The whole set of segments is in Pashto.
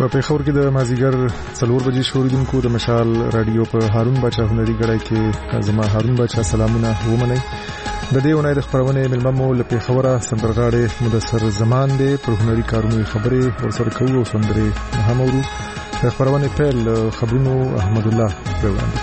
پیښور کې د مازیګر 4 بجې شوریدونکو د مشال رادیو په هارون بچا هنري غړای کې زما هارون بچا سلامونه ومنئ. د دې اونۍ د خبرونه ملممو له پیښوره سندرغاړي مدثر زمان دی پر هنري کارونو خبرې ورسره کوو او سندرې هم اورو. د خبرونه پیل خبرونو احمد الله وړاندې.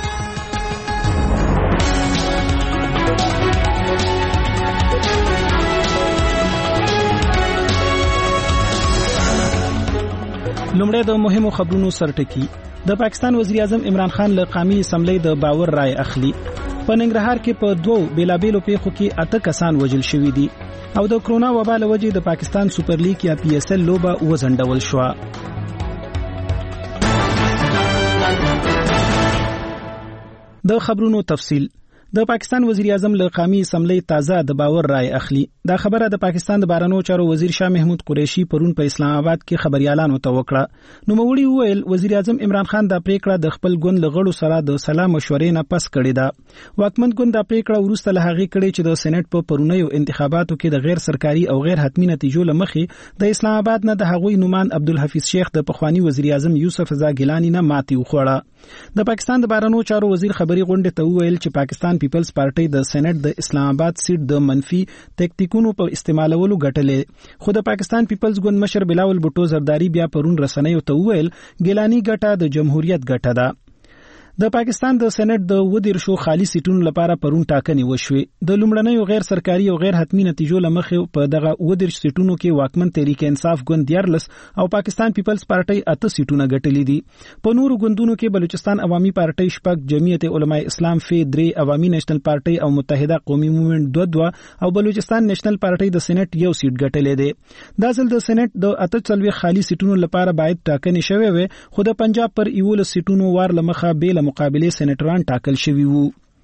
لومړی د مهمو خبرونو سرټکی. د پاکستان وزیر اعظم عمران خان له قومي اسمبلی د باور رائے اخلي. په ننګرهار کې په 2 بیلابېلو پیښو کې 8 کسان وژل شوي دي او د کرونا وبا له وجې د پاکستان سوپر لیګ یا پی اس ال لوبه وځنډول شوه. د خبرونو تفصیل. د پاکستان وزیر اعظم له قومي اسمبلی تازه د باور رائے اخلي. دا خبره د پاکستان د بهرنیو چارو وزیر شاه محمود قریشي پرون په اسلام آباد کې خبريالانو ته وکړه. نو موري ویل وزیر اعظم عمران خان دا پریکړه د خپل ګوند لغړو سره د سلام مشورې نه پس کړې ده. واکمن ګوند دا پریکړه ورسته له هغه کړې چې د سېنات په پرونیو انتخاباتو کې د غیر سرکاري او غیر حتمی نتیجو لمخې د اسلام آباد نه د هغوی نومان عبدالحفیظ شیخ د پخوانی وزیر اعظم یوسف رضا ګیلانی نه ماتې وخوړه. د پاکستان د بهرنیو چارو وزیر خبري غونډه ته ویل چې پاکستان پیپلز پارټي د سېنات د اسلام آباد سیټ د منفي ټیکټیکونو په استعمالولو ګټلې. خو د پاکستان پیپلز ګوند مشر بلاول بوټو زرداری بیا پرون رسنیو ته ویل ګیلانی ګټه د جمهوریت ګټه ده. د پاکستان د سېنات د 12 خالي سیټونو لپاره پرون ټاکنې وشوې. د لومړنیو غیر سرکاري او غیر حتمی نتیجو لمخې په دغه 12 سیټونو کې واکمن تحریک انصاف ګوند 14 او پاکستان پیپلز پارټي 8 سیټونه ګټلې دي. په نورو ګوندونو کې بلوچستان عوامي پارټي 6 جمعیت علماء اسلام فی 3 عوامي نېشنل پارټي او متحده قومي موومېنټ 2 او بلوچستان نېشنل پارټي د سېنات یو سیټ ګټلې ده. دا ځل د سېنات د 48 خالي سیټونو لپاره باید ټاکنې شوې وي، خو د پنجاب پر 11 سیټونو وار لمخه بیل مقابله سېنټران ټاکل شوی وو.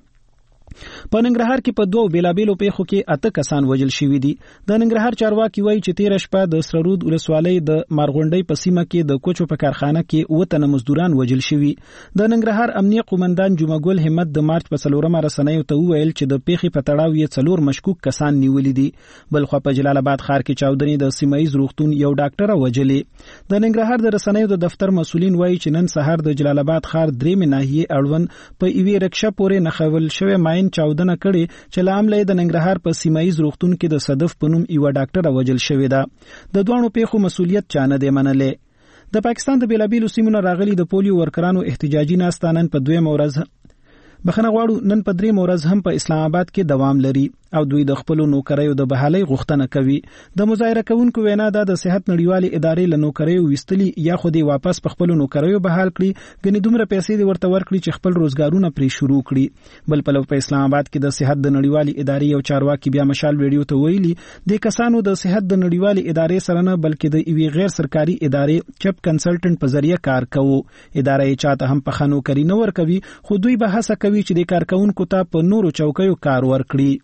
په ننګرهار کې په 2 بیلابېلو پیښو کې 8 کسان وژل شوي دي. د ننګرهار چارواکي وایي چې 13 شپه د سرود ولسوالۍ د مارغونډۍ په سیمه کې د کوچو په کارخانه کې 9 تنه مزدوران وژل شوي. د ننګرهار امنیه قومندان جمعګل همت د مارچ په 4 رسنیو ته وویل چې د پیښې په تړاو یې 4 مشکوک کسان نیولې دي. بلخو په جلال آباد ښار کې چاودنې د سیمایي روغتون یو ډاکټر وژلې. د ننګرهار د رسنیو د دفتر مسولین وایي چې نن سهار د جلال آباد ښار درې ناحیه اړوند په ایوي رکشا پورې نخول شوی ماين چاودنه کړي چې لامل د ننګرهار په سیمایي روغتون کې د صدف پنوم یو ډاکټر وژل شوی ده. د دوه پیښو مسولیت چانه دی منلې. د پاکستان د بیلابېلو سیمونو راغلي د پولیو ورکرانو احتجاجي ناستانن په 2 ورځ بخنه غواړو نن په 3 ورځ هم په اسلام آباد کې دوام لري او دوی د خپل نوکریو د بحالۍ غوښتنه کوي. د مظاهره کوونکو وینا د صحت نړیوالې ادارې له نوکریو وستلي یا خو دې واپس په خپل نوکریو بحال کړي، ګنې دومره پیسې دې ورته ورکړي چې خپل روزګارونه پرې شروع کړي. بل په اسلام آباد کې د صحت د نړیوالې ادارې یو چارواکي بیا مشال ویډیو ته ویلي د کسانو د صحت د نړیوالې ادارې سره نه بلکې د ایوي غیر سرکاري ادارې چپ کنسلټنټ په ذریعہ کار کوي. ادارې چاته هم په خنو کری نه ور کوي، خو دوی به هڅه کوي چې د کارکونکو ته په نورو چوکیو کار ورکړي.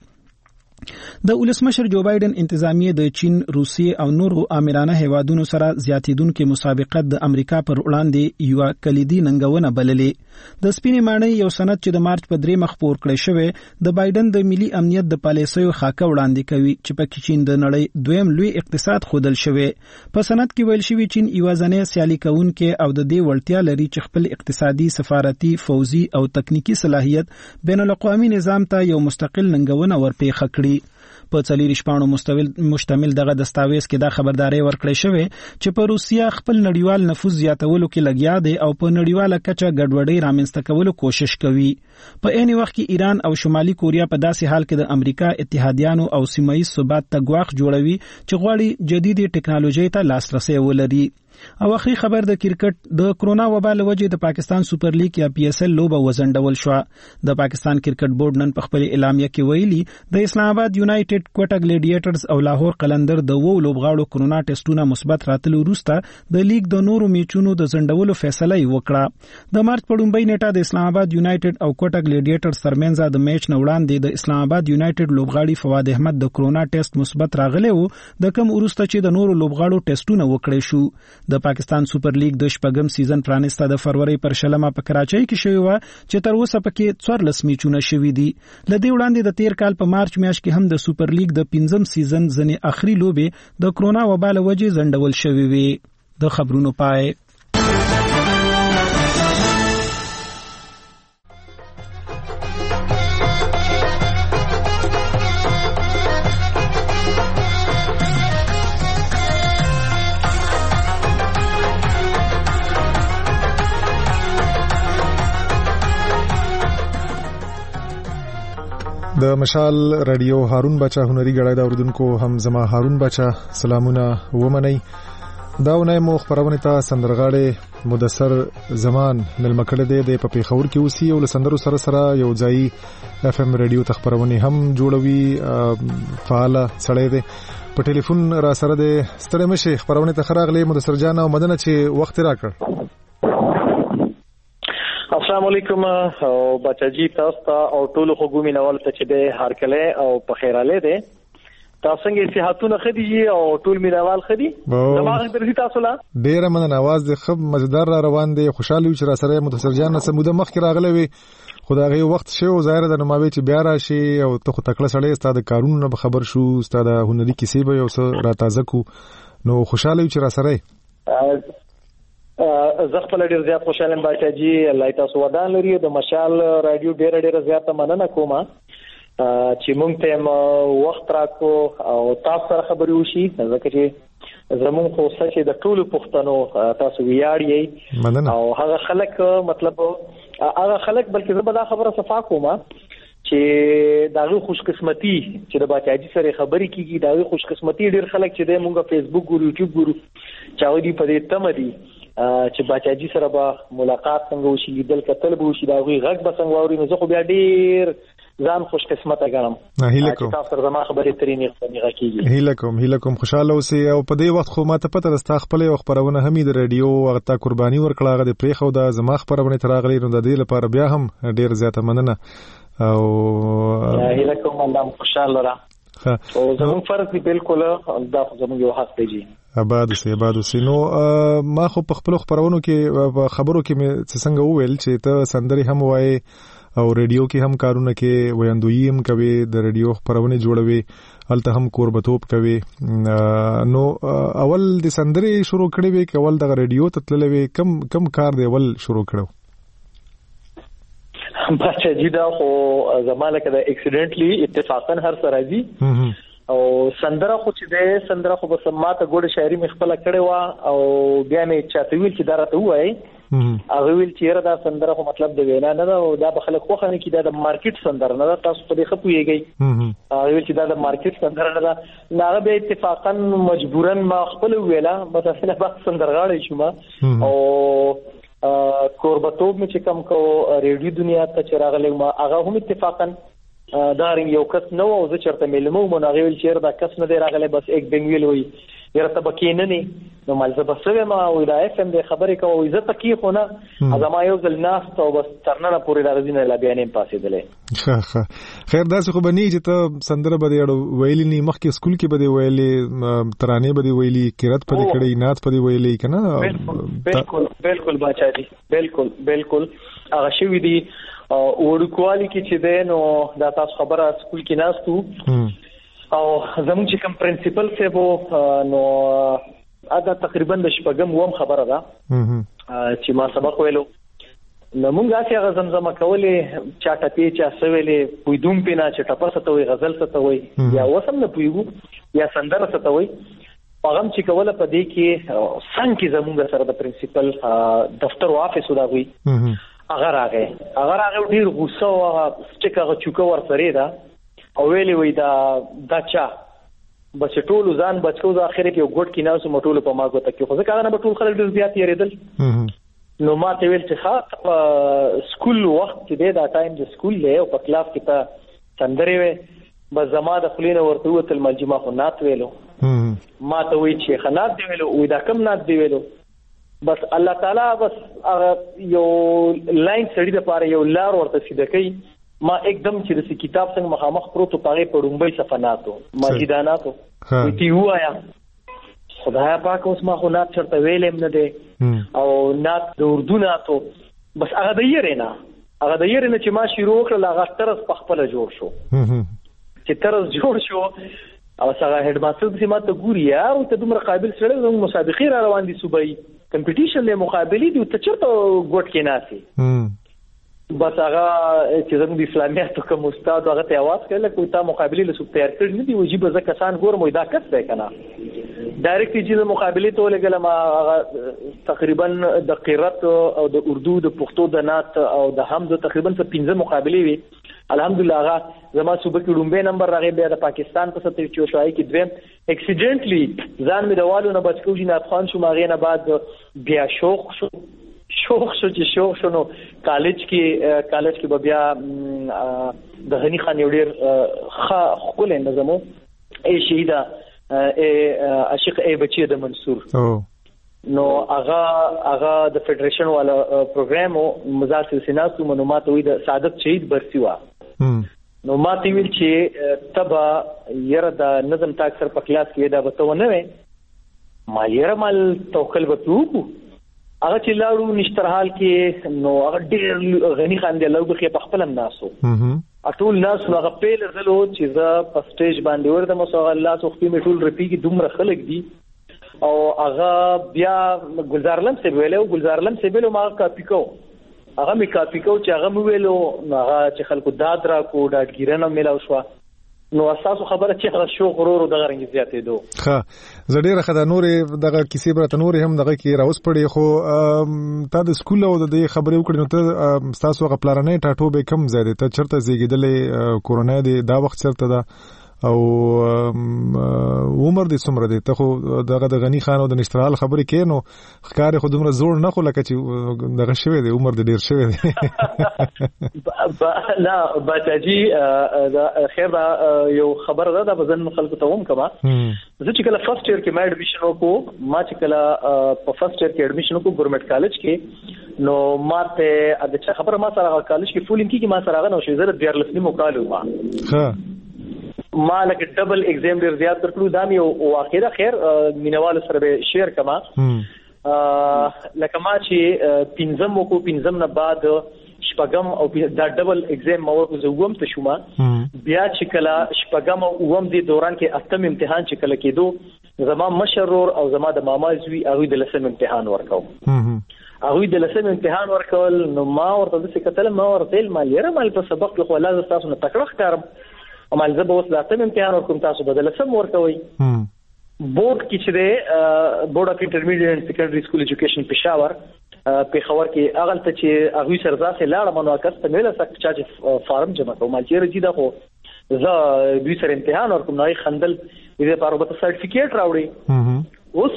د ولسمشر جو بایدن انتظامیه د چین، روسیې او نورو آمرانه هیوادونو سره زیاتیدونکو مسابقت د امریکا پر وړاندې یو کلیدي ننګونه بللې. د سپینې ماڼۍ یو سند چې د مارچ په 3 خپور کړی شوی د بایدن د ملي امنیت د پالیسیو خاکه وړاندې کوي چې په چین د نړۍ دویم لوی اقتصاد خودل شوی. په سند کې ویل شوی چین یو ځنې سیالي کوونکې او د دې وړتیا لري چې خپل اقتصادي، سفارتي، فوزي او تکنیکی صلاحیت بین الاقوامي نظام ته یو مستقل ننګونه ورپېښه کړي. په 4 شپانو مشتمل دغه دستاویز کې دا خبرداري ورکړې شوې چې په روسیا خپل نړیوال نفوذ زیاتولو کې لګیا دی او په نړیواله کچه ګډوډۍ رامنځته کولو کوشش کوي. په عین وخت کې ایران او شمالي کوریا په داسې حال کې د امریکا اتحادیانو او سیمایي ثبات ته ګواښ جوړوي چې غواړي جديدي ټکنالوژي ته لاسرسي ولري. او اخري خبر د کرکټ د کرونا وبا له وجې د پاکستان سوپر لیګ یا پی اس ال لوبه وځنډول شو. د پاکستان کرکټ بورډ نن په خپل اعلامیه کې ویلي د اسلام آباد یونایټډ، کوټا ګلیډیټرز او لاهور قلندر د وو لوبغاړو کرونا ټیسټونه مثبت راتلو وروسته د لیګ د نورو میچونو د ځنډولو فیصله وکړه. د مارچ په 1 نیټه د اسلام آباد یونایټډ او کوټا ګلیډیټرز ترمنځ د میچ نه وړاندې د اسلام آباد یونایټډ لوبغاړي فواد احمد د کرونا ټیسټ مثبت راغلی وو، د کوم وروسته چې د نورو لوبغاړو ټیسټونه وکړي شو. د پاکستان سوپر لیګ د شپږم سیزن پرانسته د فروری پر 20 په کراچۍ کې شوی و چې تر اوسه پکې 14 میچونه شوي دي. لدې وړاندې د 13 کال په مارچ میاشت کې هم د سوپر لیګ د 5م سیزن ځنې اخري لوبې د کرونا وبا له وجې ځنډول شوې وي. د خبرونو پای. د مشال رادیو هارون بچا هنري غړای دا اوردونکو هم زما هارون بچا سلامونه ومني. دا ونای مو خبرونه ته سندرغاړي مدثر زمان ملمکړه دی په پیښور کې اوسي او سندرو سره سره یو ځای اف ام رادیو تخبرونه هم جوړوي. فعال سړی دی په ټلیفون را سره دی. ستړي مشه خبرونه ته خراغلي مدثر جان او مدنه چې وخت راکړ. السلام علیکم او بچاجي تاسو ته او ټول خوګومي نوال ته چې د هارکله او په خیراله دي تاسو څنګه صحتونه خدي او ټول مینوال خدي دماغ درځي تاسو لا ډیره من आवाज د خب مزدار را روان دي خوشاله چې را سره متصر جان سموده مخ کې راغله وي خدای وخت شو ظاهر د نوماوي چې بیا راشي او ته خو تکړه سړی ستاسو د کارونو خبر شو ستاسو د هنري کیسې به یو څه را تازه کو نو خوشاله چې را سره زه خپل ډیر زیات خوشاله یم بچاجي الله تاسو ودان لري د مشال رادیو ډیر زیات مننه کوم چې مونږ ته وخت راکو او تاسو سره خبرې وشي ځکه چې زمون خو چې د ټولو پښتنو تاسو ویاړی او هغه خلک مطلب هغه خلک بلکې زه به دا خبره صفا کوم چې داغه خوش قسمتي چې د بچاجي سره خبرې کیږي داغه خوش قسمتي ډیر خلک چې د مونږه فیسبوک ګورو یوټیوب ګورو چاوي دی په دې تمدي چې بچاجي سره به ملاقات څنګه وشي دل کتل به وشي دا غوي غږ به څنګه ووري نو زه خو بیا ډیر ځان خوش قسمته ګڼم. هیله کوم تاسو سره زما خبرې ترې نه کیږي. هیله کوم خوشاله اوسئ او په دې وخت خو ماته پته راستا خپل خبرونه هم د رادیو وغه تا قرباني ورکړه غو د پریخو د زما خبرونه تراغلي نو د دې لپاره بیا هم ډیر زیاته مننه او هیله کوم الله خوشاله را او زموږ فرض دی بالکل دا زموږ یو حق دی. آباد سي نو ما خو په خپل خبرونو کې خبرو کې مې څنګه وویل چې ته سندري هم وای او رادیو کې هم کارونه کې ویاندوی هم کوي د رادیو خبرونه جوړوي الته هم کوربتوب کوي نو اول د سندري شروع کړې وي کول د رادیو ته تللې کم کار دی اول شروع کړو بچا جدا خو زماله کده اکسیډنټلی اتفاقا هر سرازي او سندره خو چې ده سندره خو بس ماته ګوډه شاعري مخبله کړې وا او بیا مې چاته ویل چې دا راته وای هغه ویل چې دا سندره خو مطلب د وینا نه ده او دا به خلک خو خنه کې دا د مارکیټ سندره نه ده تاسو په دې خپويږئ هغه ویل چې دا د مارکیټ سندره نه ده نه به اتفاقا مجبورا ما خپل ویلا بس اصله به سندرغاړی شوم او کوربتوب مې چې کم کو ریډیو دنیا ته چې راغلی ما هغه هم اتفاقا دا یو کس نو او زه چرته ملمو مونږ ویل چې دا کس نه دی راغلی بس یک بنګویل وي یره تبکې نه نو مال زه بسوي ما او دا اف ام د خبرې کوي زه تکي خو نه ازما یو ځل ناس ته بس ترنه پوری راځي نه لا بیانې پاسې دلې خیر داسې خو بني چې ته سندره بده ویلې نه مخکې سکول کې بده ویلې ترانه بده ویلې قرات پدې کړې نات پدې ویلې کنه بالکل بچا دي بالکل هغه شوی دي وړکوالی کې چې ده نو دا تاسو خبره سکول کې ناستو او زموږ چې کوم پرنسپل سیبو نو ادا تقریبا د شپږم وم خبره ده چې ما سبق ویلو نو موږ هغه زمزمه کولې چاټه پی چا سویلې پویدوم پینا چې ټپه ستوي غزل ستوي یا وسم نه پویګو یا سندره ستوي پیغام چې کوله په دې کې څنګه زموږ سره د پرنسپل دفتر او افیس وداوي اگر هغه ډیر غوسه او سټیکه چوکه ور سره ده او ویلې وای دا چا بس ټول ځان بچو د اخر کې یو ګډ کې ناس مټول په ماغو ته کې خو ځکه نه ټول خلک ډیر زیات یریدل نو ما ته ویل چې ښه سکول وخت کې دا ټایم د سکول له او په کلاس کې ته سندري وې بس زما د خلینو ورته وتل ملجمه خو نات ویلو ما ته وی چې خنات دی ویلو وې دا کم نات دی ویلو بس الله تعالی بس یو لاین سړی د پاره یو لار ورته سیده کوي ما एकदम چې د کتاب څنګه مخامخ پروتو پاره پړمبې صفناتو ماجداناتو وتی وایا خدای پاک اوس ما خو نات چرته ویلم نه دی او نات د اردو ناتو بس هغه د یرینا چې ما شروع کړل هغه طرز په خپل جوړ شو چې طرز جوړ شو او څنګه هډ ماستر چې ماته ګوري او ته دومره قابل سره زموږ مسابقې را روان دي صوبایي کمپټیشن له مقابلې دي ته چرته ګوټ کې ناسي بس هغه چې زموږ د اسلامیاتو کوم استاد هغه ته आवाज کړل کوي تا مقابلې له سوپ تیار کړی دي وجيب ځکه کسان ګورم دا کس دی کنه ډایرکټ چې مقابلې ته لګل ما تقریبا د قرات او د اردو د پښتو د نات او د حمد تقریبا 15 مقابلې وي الحمدلله هغه زما صوبه کې لومبه نمبر راغی بیا د پاکستان په 74 شای کې دویم اکسیډنټلی ځان مې د والو نه بچ کوجی نات خان شو ماغې نه بعد بیا شوق شو نو کالج کې بیا د غنی خان یو ډیر خپل نظمو ای شهیدا عاشق ای بچی د منصور نو هغه د فدریشن والا پروګرام مزار سلسناسو معلومات وي د سعادت شهید برسی وا نو ما تی ویل چې تبا یره د نظم تاکثر په کلاس کې دا بتونه وي ما یره مال توکل وتو هغه چې لاړو نشترحال کې نو هغه ډېر غنی خان دی لوګ کې په خپل ناسو اټول ناس هغه پیل زلو چې زه په سټیج باندې ورته مسوغ الله توختي می ټول رپیږي دومره خلک دي او هغه بیا گلزارلم څه ویلو ما کاپی کو هغه می کاپی کو چې هغه مو ویلو هغه چې خلکو داد را کو ډاډګیرنه ملاو شو نو اساسو خبره چې هغه شو غرور د غرنګ زیاتې دو ها زړه خدای نورې دغه کیسې برته نورې هم دغه کې راوس پړې خو تا د سکول او د خبرې وکړې نو ته تاسو غ پلانې ټاټو به کم زیاده ته چرته زیږیدلې کورونا دی دا وخت چرته دا او عمر دې څومره دی ته خو دغه د غنی خان او د نشترال خبرې کینو ښکار خو دومره زوړ نه خو لکه چې دغه شوی دی عمر دې ډیر شوی دی لا بچاجي خیر دا یو خبر ده د بزن خلکو ته هم کما زه چې کله فرست ایئر کې ما اډمیشن وکړو ما چې کله په فرست ایئر کې اډمیشن وکړو ګورنمنت کالج کې نو ما ته د چا خبره ما سره کالج کې فولینګ کې ما سره غنو شي زره 14 مقالو ما لکه ډبل ایگزام ډیر زیات ترکلو دامي او واخیره خیر مینوال سره به شیر کما لکه ما چې پنځم نه بعد شپږم او دا ډبل ایگزام ما ورته ووم ته شوما بیا چې کله شپږم او ووم دی دوران کې اتم امتحان چې کله کېدو زما مشرور او زما د ماما زوی هغه د لسم امتحان ورکاو نو ما ورته د څه کتل ما ورته مال په سبق کې خو لازم تاسو نه تکړه ښکارم عمل زه به اوس د اتم امتحان ورکوم تاسو بدل سم ورکوي بورډ کې چې دی بورډ اف انټرمیډیټ اند سیکنډري سکول ایجوکیشن پېښور کې هغه ته چې هغه سره ځاسه لاړه منوکس ته مله سک چې فارم جمع کوم چې رجی دا خو زه دوی سره امتحان ورکوم نو خندل دې لپاره به سرټیفیکیټ راوړي اوس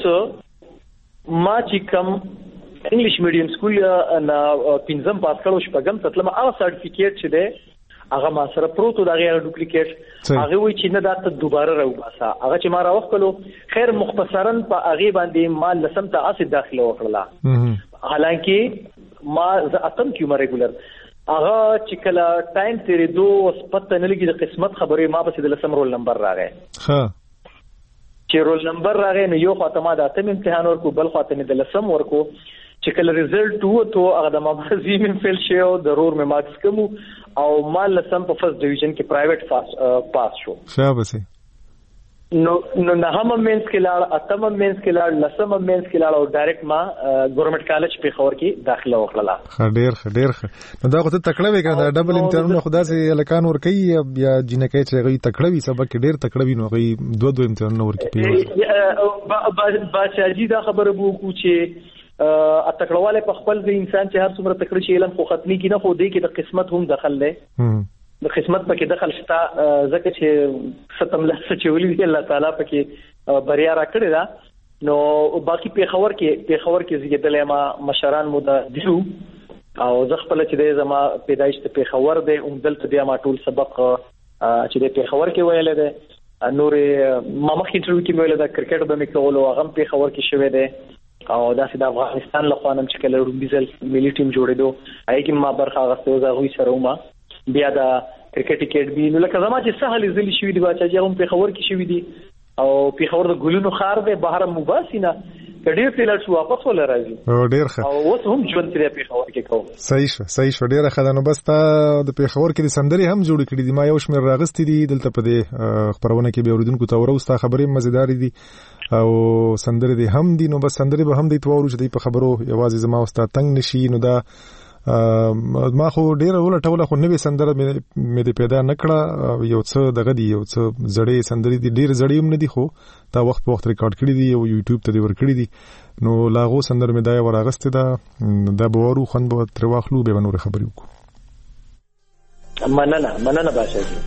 ما چې کوم انګلیش میډیم سکول نه پنځم پاس کړو شپږم تطلم هغه سرټیفیکیټ چې دی هغه ما سره پروتو دغه ډوپلیکیټ هغه وی چې نه دا ته دوباره راوباسه هغه چې ما راوخلو خیر مختصرا په هغه باندې ما لسم ته اسه داخله وکړه حالانکه ما اتم کیو ریګولر هغه چې کله ټایم تیرې دوه پته نه لګي د قسمت خبرې ما په د لسم رول نمبر راغی چې رول نمبر راغی نو یو خاطر ما د اتم امتحان ورکو بل خاطر نه د لسم ورکو چې کله ریزلټ وته هغه د مازی من فیل شو ضرور مې مارکس کوم او مال لسم په فرست ډیویژن کې پرایویټ پاس شو شابه نو نه هم مینس کې لاړ اتم مینس کې لاړ لسم مینس کې لاړ او ډایرکټ ما ګورنمنت کالج په خور کې داخله وکړه ډېر نو دا خو ته تکړه وې کنه دا ډبل امتحانونه خدا سي الکان ور کوي یا جنکه چې غي تکړه وي سبق ډېر تکړه وي نو غي دوه امتحانونه ور کوي بادشاہجي دا خبره بو کو چې اتکړواله په خپل د انسان چې هر څومره تکړه شي علم خو ختمي کی نه خو دی کې د قسمت هم دخل لې د قسمت پکې دخل شته ځکه چې ستم له څه چولې دی الله تعالی پکې بریا را کړی دا نو باقي په خبر کې زیږیدلې ما مشران مو د دیو او زه خپل چې د زما پیدایش ته په خبر دی دلته د ما ټول سبق چې د په خبر کې ویل دی نورې ما مخکې انټرویو کې ویل دا کرکټ به مې کول او هغه په خبر کې شوی دی او دا د افغانستان له خوانم چې کله رومبیزل ملي ټیم جوړېدو هغه کې ما برخه غوښتو زه غوي سره ما بیا دا کرکټ اکیډمي نو لکه زما چې سهل زلي شوې دي بچا چې هم په خبر کې شوې دي او په خبر د ګلونو خار به بهر مباسینه کډیر تل شو واپس ولا راځي او ډیر ښه او اوس هم ژوند ترې پیښور کې کوم. صحیح شو ډیر ښه. نو بس تا د پیښور کې د سندري هم جوړ کړې دي، ما یو شمېر راغستې دي دلته په دې خبرونه کې به اوریدونکو ته وروسته خبرې مزیدار دي او سندري دي هم دي. نو بس سندري به هم دي توورو چې د په خبرو یوازې زما واست تنگ نشي. نو دا ما خو ډیر ولټوله خو نوې سندره مې د پیدا نکړه، یو څه دغه دی، یو څه زړې سندري دي، ډیر زړې هم نه دي خو دا وخت په وخت ریکارډ کړی دي او یوټیوب ته دی ور کړی دي. نو لاغو سندر مې دا ورغسته دا به ورو خوند به تر واخلو به نور خبرې وکړو. مننه باشا جی.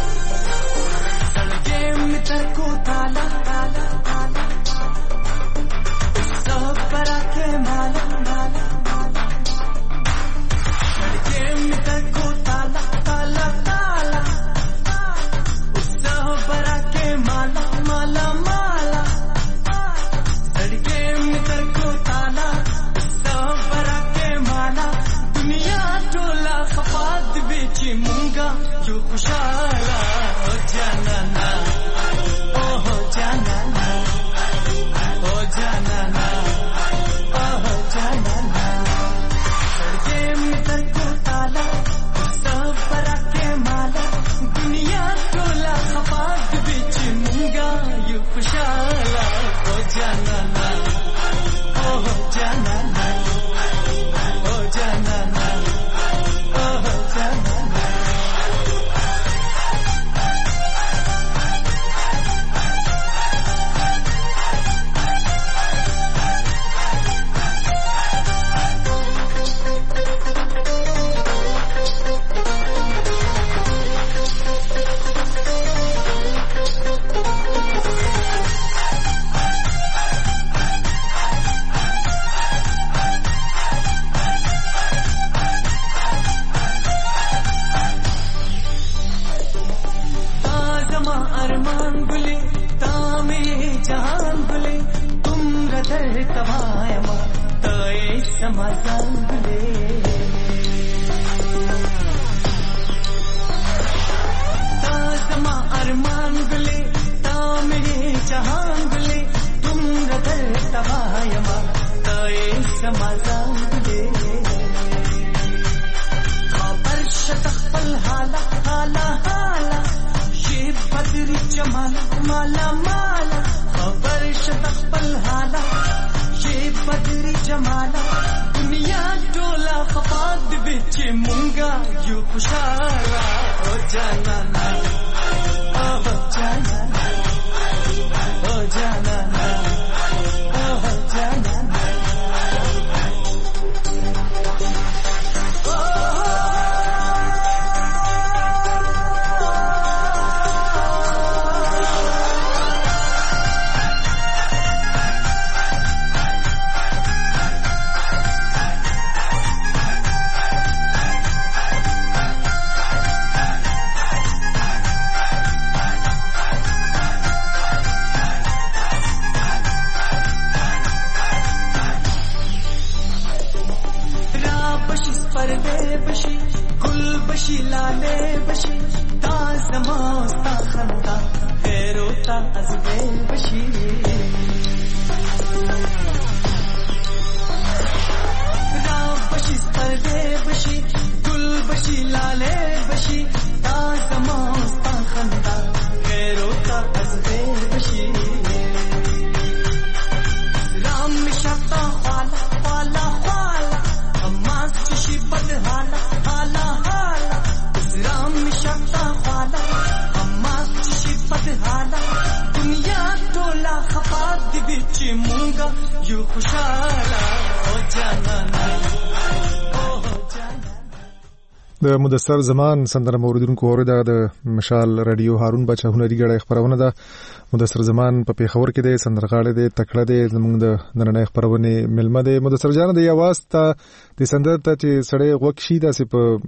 د مدثر زمان سندره موریدونکو اوریدا د مشال رادیو هارون بچا هنري غړې خبرونه ده. مدثر زمان په پیښور کې د سندرغاړي د تکړه د زمونږ د نننۍ خبرونه ملمه د مدثر جان د आवाज ته د سندره ته چې سړی غوښشي داسې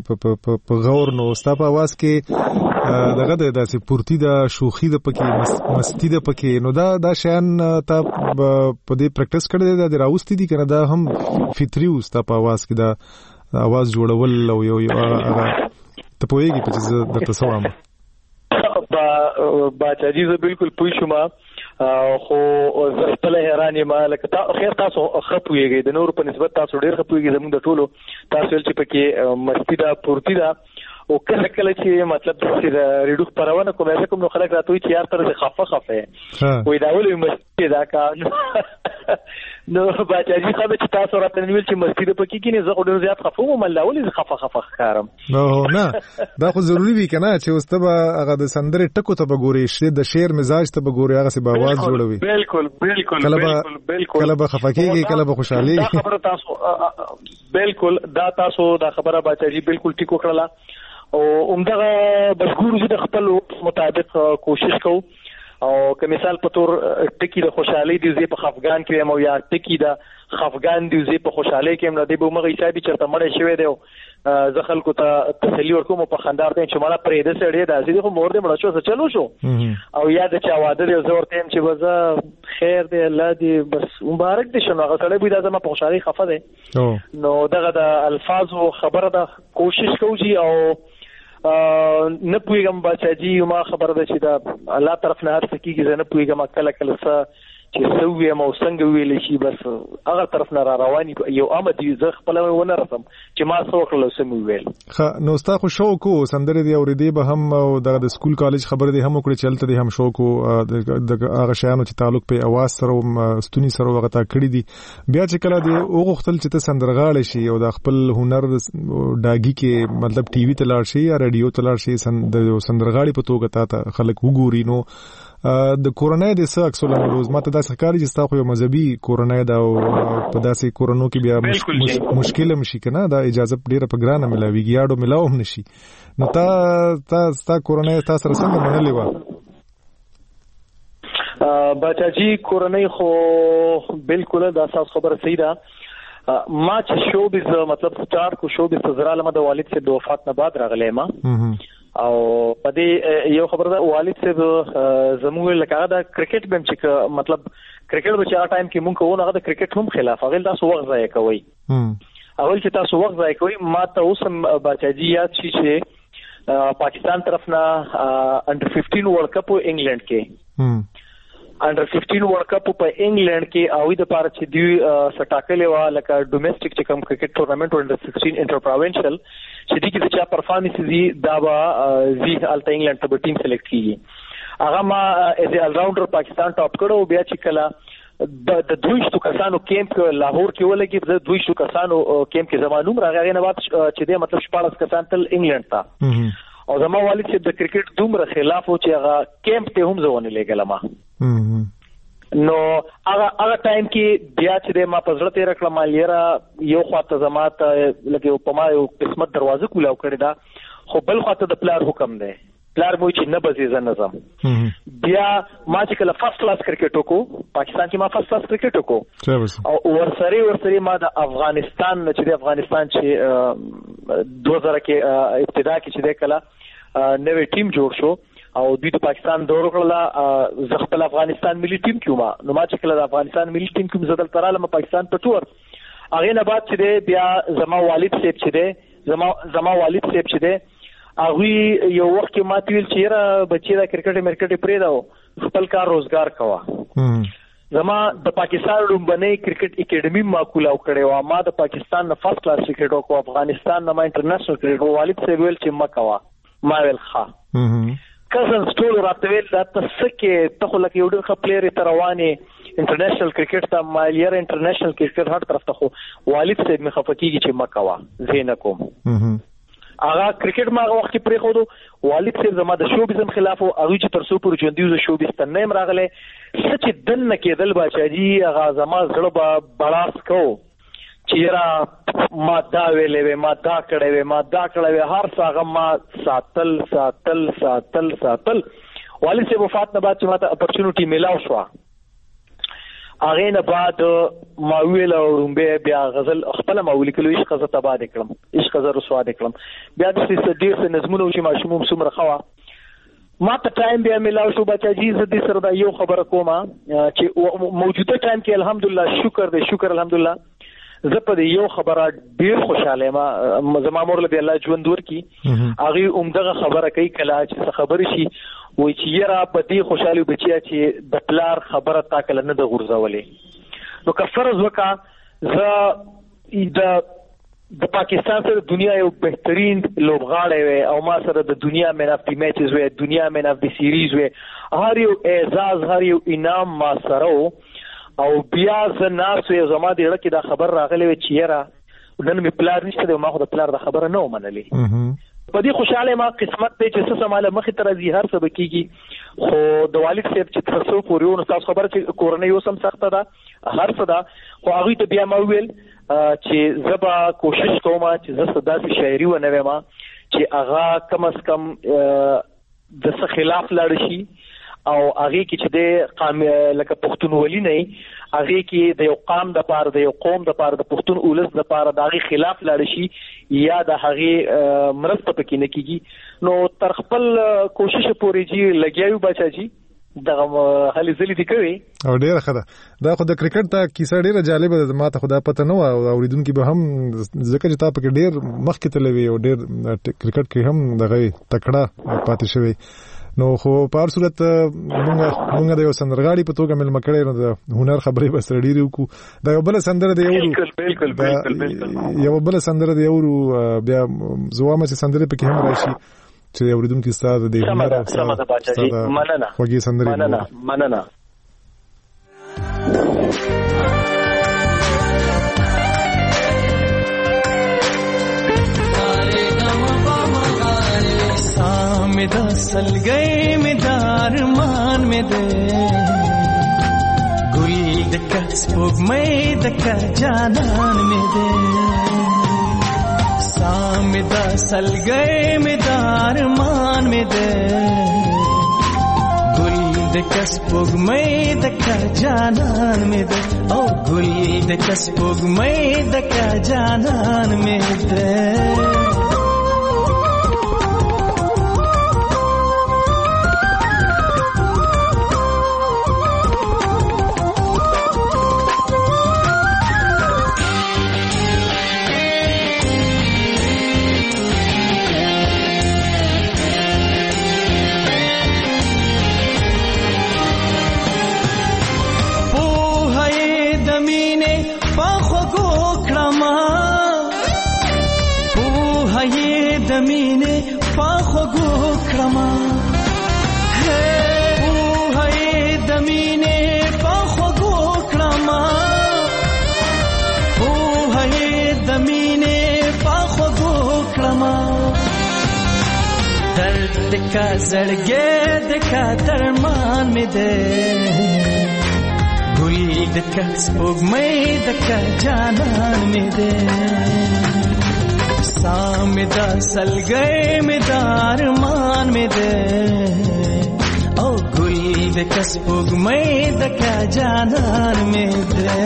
په غور نو ستا په आवाज کې دغه د داسې پورتي د شوخي د پکې مستی د پکې نو دا شان ته په دې پریکټیس کړی د راوستي دي کنه دا هم فطري وستا په आवाज کې دا आवाज جوړول او یو هغه ته پوهیږي په څه د تاسو عام با چاجي زه بالکل پوه شوم خو زه له حیران یم لکه خیر تاسو خپويږئ د نور په نسبت تاسو ډیر خپويږئ زموږ د ټولو تاسو چې پکې مستی دا پورتی دا او کله کله چې مطلب چې ریډو پرونه کومه څه کوم نو خلک راتوي چې یار تر خفه وي دا ولې مستی دا کار نو باچاجي خو چې تاسو راته نیول چې مستی د پکې کې نه زه ډیر زیات خفه وم الله ولې خفه ښکارم نه دا خو ضروری وي کنه چې واستبه هغه د سندرې ټکو ته بګوري شه د شعر مزاج ته بګوري هغه څه به आवाज جوړوي بالکل کله به خفقېږي کله به خوشحالي دا خبره تاسو بالکل دا تاسو دا خبره باچاجي بالکل ټیکو کړله او عمدغه بشګورو چې د خپل مطابق کوشش کوو او که مثال په تور ټکی د خوشحالي دی زی په خفغان کې مو یا ټکی د خفغان دی زی په خوشحالي کې مله دی به مغه حسابي چرته مړ شوی دی زه خلکو ته تسلی ورکوم په خندار ته چې مړه پرې د سړی د ازي خو مور دې مړ شو څه چلو شو او یا د چا واده دی زه ورته چې وزه خیر دی الله دې بس مبارک دي شنو هغه سړی به د زما په خوشحالي خفه دی نو دغه د الفاظو خبره د کوشش کوي او نه پویګم باچاجي ما خبر ده چې دا الله طرف نه هر څه کیږي زه نه پویګم کله کله څه چې سوي مو څنګه ویل شي بس هغه طرف نه را رواني یو آمد زه خپل ونه رسم چې ما څه وکړل سم ویل نو ستا خو شوق کو سندره دی اورېدې به هم او د سکول کالج خبر دی هم وکړي چلته دی هم شوق کو د هغه شیانو چې تعلق په आवाज سره ستوني سره وغتا کړی دی بیا چې کله دی او غختل چې ته سندرغاړ شي او د خپل هنر داګي کې مطلب ټي وي ته لاړ شي یا رادیو ته لاړ شي د سندرغاړي په توګه ته خلک وګوري نو د کورونای د سکس ولر روز ماته داسې ښکاري چې تاسو یو مذهبي کورونای دا او په داسې کورونو کې بیا مشکل مشي کنه دا اجازه ډیره په ګرانه ملاويږي یاډو ملاوم نشي نو تا کورونای تاسو سره څنګه منلې و بچاجي کورونای خو بالکل دا تاسو خبره صحیح ده ما چې شوبز مطلب سٹارټ کو شوبز زراله ما د والد سے د وفات نه بعد راغلی ما او په دې یو خبره ده والد صاحب زموږ لکه دا کرکټ بم چې مطلب کرکټ به چې ټایم کې مونږ کوو هغه د کرکټ هم خلاف هغه تاسو وخت ضایع کوي اول چې تاسو وخت ضایع کوي ما ته اوس بچاجي یاد شي چې پاکستان طرف نه انډر 15 ورلد کپ انګلند کې انډر 15 ورلد کپ په انګلند کې او د پاره چې دی سټاکلې وا لکه ډومېسټک چې کوم کرکټ ټورنمنت انډر 16 انټر پروینشل چې دي کې چې پرفارمنس دي دا با زی الټ انګلند ته ټیم سلیکټ کیږي هغه ما ایز ا الراوندر پاکستان ټاپ کړو بیا چې کله د 200 کسانو کیمپ لاهور کې ولګي د 200 کسانو کیمپ کې زمانوم راغی نه وخت چې د مطلب 14 کسان تل انګلند ته او زما والد چې د کرکټ دومره خلاف و چې هغه کیمپ ته هم ځونه لګل ما نو هغه ټایم کې بیا چې ما پزړه تیر کړم مالیرا یو خواته زماته لکه په ما یو قسمت دروازه کولاو کړی دا خو بل خواته د پلار حکم دی پلار مو چې نه بزې نظم بیا ما چې کله فرست کلاس کرکټ وکړو پاکستان کې ما فرست کلاس کرکټ وکړو او ورسره ما د افغانستان چې د افغانستان چې 2000 کې ابتدا کې چې د کله نوې ټیم جوړ شو او دوی د پاکستان دور کړل زه خپل افغانستان ملي ټیم کې نو ما چې کله د افغانستان ملي ټیم کې زدل تراله ما پاکستان په ټور هغه نه بعد چې دی بیا زما والد صاحب چې دی زما والد صاحب چې دی هغه یو وخت کې ما تیل چیرې بچی دا کرکټ مرکټ پرې دا خپل کار روزګار کوا زما د پاکستان لومبنې کرکټ اکیډمي ما کولاو کړې و ما د پاکستان نه فرست کلاس کرکټ وکړو افغانستان نه ما انټرنیشنل کرکټ والد صاحب ویل چې ما کوا ما ویل ښه کزن سټول راتویل دا تسکه ته خو لکه یو ډېر ښه پلیئر ته رواني انټرنیشنل کرکټ ته مالیره انټرنیشنل کرکټ هر طرف ته خو والد صاحب می خفقېږي چې مکوا زین کوم هغه کرکټ ما وخت پرې خو دو والد صاحب زما د شوبیزم خلاف او هغه چې تر څو پر ژوندۍ شوبیز ته نیم راغله سچ دن کېدل بچاجي هغه زما زړه به بلاس کو چیرې ما دا ویلې ما دا کړې ما دا کړې هر څنګه ما ساتل والد صاحب وفات نه بعد چې ماته اپورچونټی میلاو شو هغه نه بعد ما ویل او رومبه بیا غزل خپل ما ولیکلو عشق غزه تباد کړم عشق غزه رسوا کړم بیا د ډیر څه نظمونو چې ماشوم سمره خوا ما ته ټایم بیا میلاو شو بچاجي زه دې سره دا یو خبره کومه چې موجوده ټایم کې الحمدلله شکر الحمدلله زه په یو خبره ډیر خوشاله یم. زما مور له الله ژوند ورکي هغه عمدغه خبره کوي کله چې خبر شي وای چې یاره په دې خوشاله بچیا چې د پلار خبره تا کله نه د غورځولې. نو که فرض وکا زه د پاکستان سره دنیا یو بهترین لوبغاړی وي او ما سره د دنیا مین اف دی میچز وي, دنیا مین اف دی سیریز وي, هر یو اعزاز هر یو انعام ما سره او بیا زه ناس وي زما د اړه کې دا خبر راغلی وي چې یاره نن مې پلار نشته دی, ما خو د پلار د خبره نه ومنلې. په دې خوشاله ما قسمت دی چې څه سماله مخې ته راځي هر څه به کېږي. خو د والد صاحب چې تر څو پورې نو تاسو خبره چې کورنۍ اوس هم سخته ده هر څه ده, خو هغوی ته بیا ما وویل چې زه به کوشش کوم چې زه څه داسې شاعري ونه ویم چې هغه کم از کم د څه خلاف لاړ شي او هغې کې چې د لکه پښتونولي نه هغې کې د یو قام دپاره د یو قوم دپاره د پښتون اولس دپاره د هغې خلاف لاړ شي یا د هغې مرسته پکې نه کېږي. نو تر خپل کوشش پورې جي لګیا یو بچا جي دغه هلې ځلې دي کوي او ډېره ښه ده. دا خو د کرکټ ته کیسه ډېره جالبه ده, ما ته خو دا پته نه وه او اورېدونکي به هم ځکه چې تا پکې ډېر مخکې تللی وي او ډېر کرکټ کې هم دغه تکړه پاتې شوی. نو خو په هر صورت مونږ د یو سندرغاړي په توګه مېلمه کړی نو د هنر خبرې به سره ډېرې وکړو. دا یو بله سندره د یو بله سندره د یورو بیا زه وایم چې سندرې پکې هم راشي چې اوریدونکو ستاسو د هنر او ستاسو خوږې سندرې مننه. में दसल गए में दारमान में दे गुल दका स्पोग में दका जानन में दे साम दसल गए में दारमान में दे गुल दका स्पोग में दका जानन में दे ओ गुल दका स्पोग में दका जानन में दे دمینه پاخو گو کرما ہے او ہے دمینه پاخو گو کرما او ہے دمینه پاخو گو کرما درد کا زړګې د کا درمان می دے ګل د کا سپوږمۍ د کا جانان می دے सामिदा सल गए में दारमान में दे ओ गुल दे कसबुग में दका जानन में दे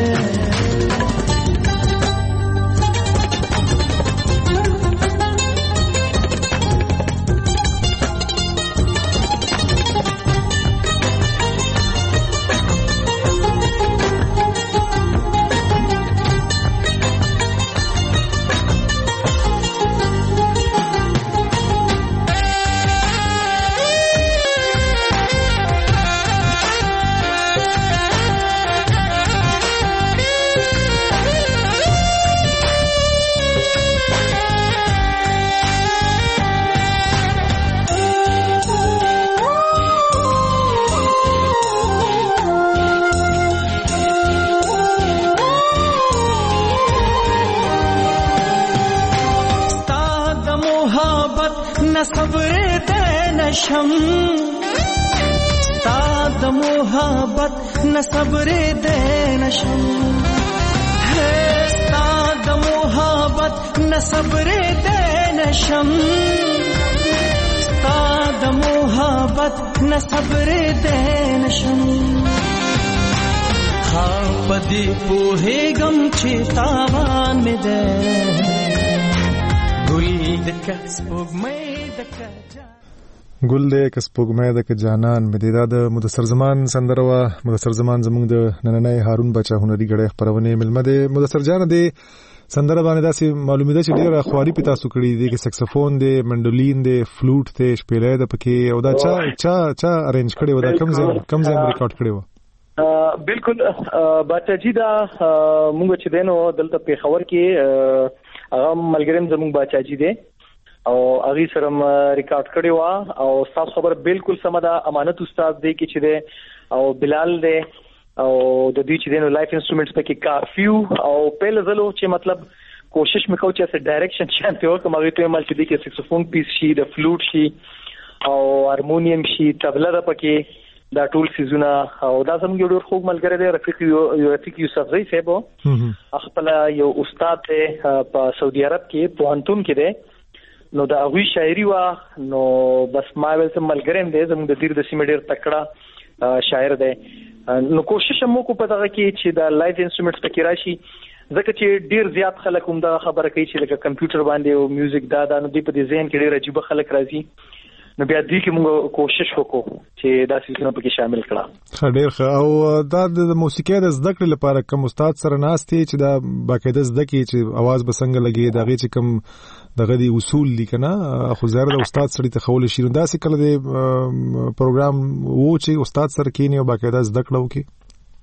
ستاد محبت न صبر दे नशम है ستاد محبت न صبر दे नशम ستاد محبت न صبر दे नशम خاپدی په غم چې تاوان مې ده ګل د کس پوګ مې د کجا ګل دې کس پوګمې د ک جانان مې د مدثر زمان سندروا مدثر زمان زموږ د نننۍ هارون بچا هنري غړې خبرونه ملمه دې مدثر جان دې سندره باندې داسې معلومه ده چې ډېر خواري په تاسو کړی دي کې سکسفون دی منډولین دی فلوټ دی شپېلې د پکې او دا چا ارینج کړی و دا کم ځای ریکارډ کړی و بالکل بچا جی دا مونږ چې دینو دلته په خبر کې هغه ملګریم زموږ بچا جی دی او هغه سره ریکارډ کړی و او تاسو خبر بالکل سم ده امانت استاد دی کې چې دی او بلال دی او د دې چې دینو لایف انسټرومنټس پکې کافیو او په لزلو چې مطلب کوشش وکاو چې څه ډایرکشن چانته ورکړم هغه ته مال چې دې کې سکسفون پیس شي د فلوټ شي او هارمونیم شي طبله د پکې دا ټول سيزونه او دا زموږ ډېر خوږ ملګری دی رفیق یوسف زئی صاحب خپل یو استاد دی په سعودي عرب کې پوهنتون کې دی نو دا غوي شاعري وا نو بس ما ول سم ملګریم دی زموږ د دیر د سیمه ډېر تکړه شاعر دی نو کوشش مو کو پته کې چې دا لایف انسټرومنټس پکې راشي ځکه چې ډیر زیات خلک هم دا خبره کوي چې لکه کمپیوټر باندې او میوزیک دا نو دی په دې ذهن کې ډیر عجیب خلک راځي نو بیا دې کې موږ کوشش وکړو چې دا سیستم پکې شامل کړه ډیر ښه او دا د موسیقۍ د زده کړې لپاره کوم استاد سره ناستي چې دا باقاعده زده کوي چې आवाज به څنګه لګي دا غي چې کوم دغه دی اصول لیکنه خو زره د استاد سره تخول شي نو دا څه کله دی پروګرام وو چې استاد سره کینی او باقاعده زده کړو کې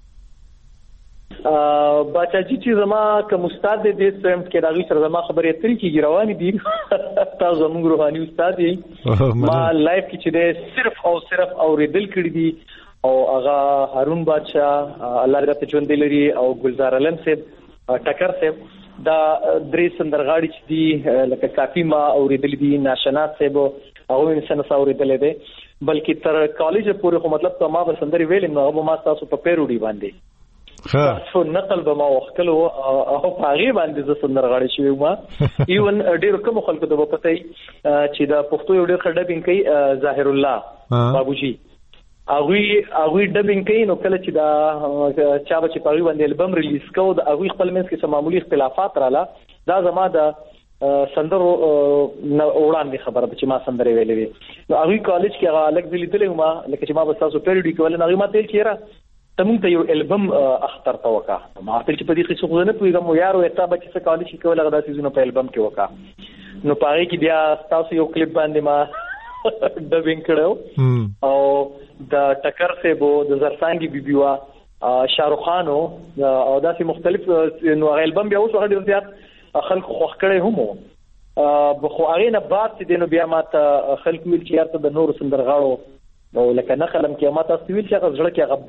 بچا چې زما کوم استاد دې سم کې راغی سره زما خبرې اترې کې روانې دي تاسو زموږ روحاني استاد یې ما لایف کې چې دې صرف اوریدل کړی دي او هغه هارون بادشاہ الله دې ته ژوند لري او گلزار علم صاحب ټکر صاحب دا درې سندرغاړي چې دي لکه کافي ما اوریدل دي ناشناس صاحب او انسان اوریدل دي بلکې تر کالج پورې خو مطلب ته ما به سندري ویلم نو ما تاسو په پیروډي باندې خو نقل به ما وکړو او هغه باندې ز سندرغاړي شوی ما ایون ډېر کوم خلکو ته پته چې دا پښتو یو ډېر خډبین کوي ظاهر الله بابوجي هغه ډبینګ کوي نو کله چې دا چا به چې په باندې البم ریلیز کوو دا هغه خپل منځ کې معمولی اختلافات رااله دا زما د سندرو وړاندې خبره چې ما سندري ویلې وي نو هغه کالج کې هغه الګ دلیدلې ما لکه چې ما بس تاسو پیروډي کول نه هغه ما تل چیرې تمون ته یو البم اختر تا وکا ما ته چې په دې کې څه نه پوهیږم یارو اته بچی څه کالج کې کول هغه د سيزونو په البم کې وکا نو پاره کې بیا تاسو یو کلیپ باندې ما ډبینګ کړو او د ټکر سے بو د زرسانګي بیبیوا شاروخ خان او داسې مختلف نو البم بیا اوس هغه زیات خلک خوښ کړي هم بخو هغه نه بعد چې نو بیا ماته خلک ویل چې یارته د نور سندرغاړو نو لکه نقلم کې ماته سویل چې هغه زړه کې هغه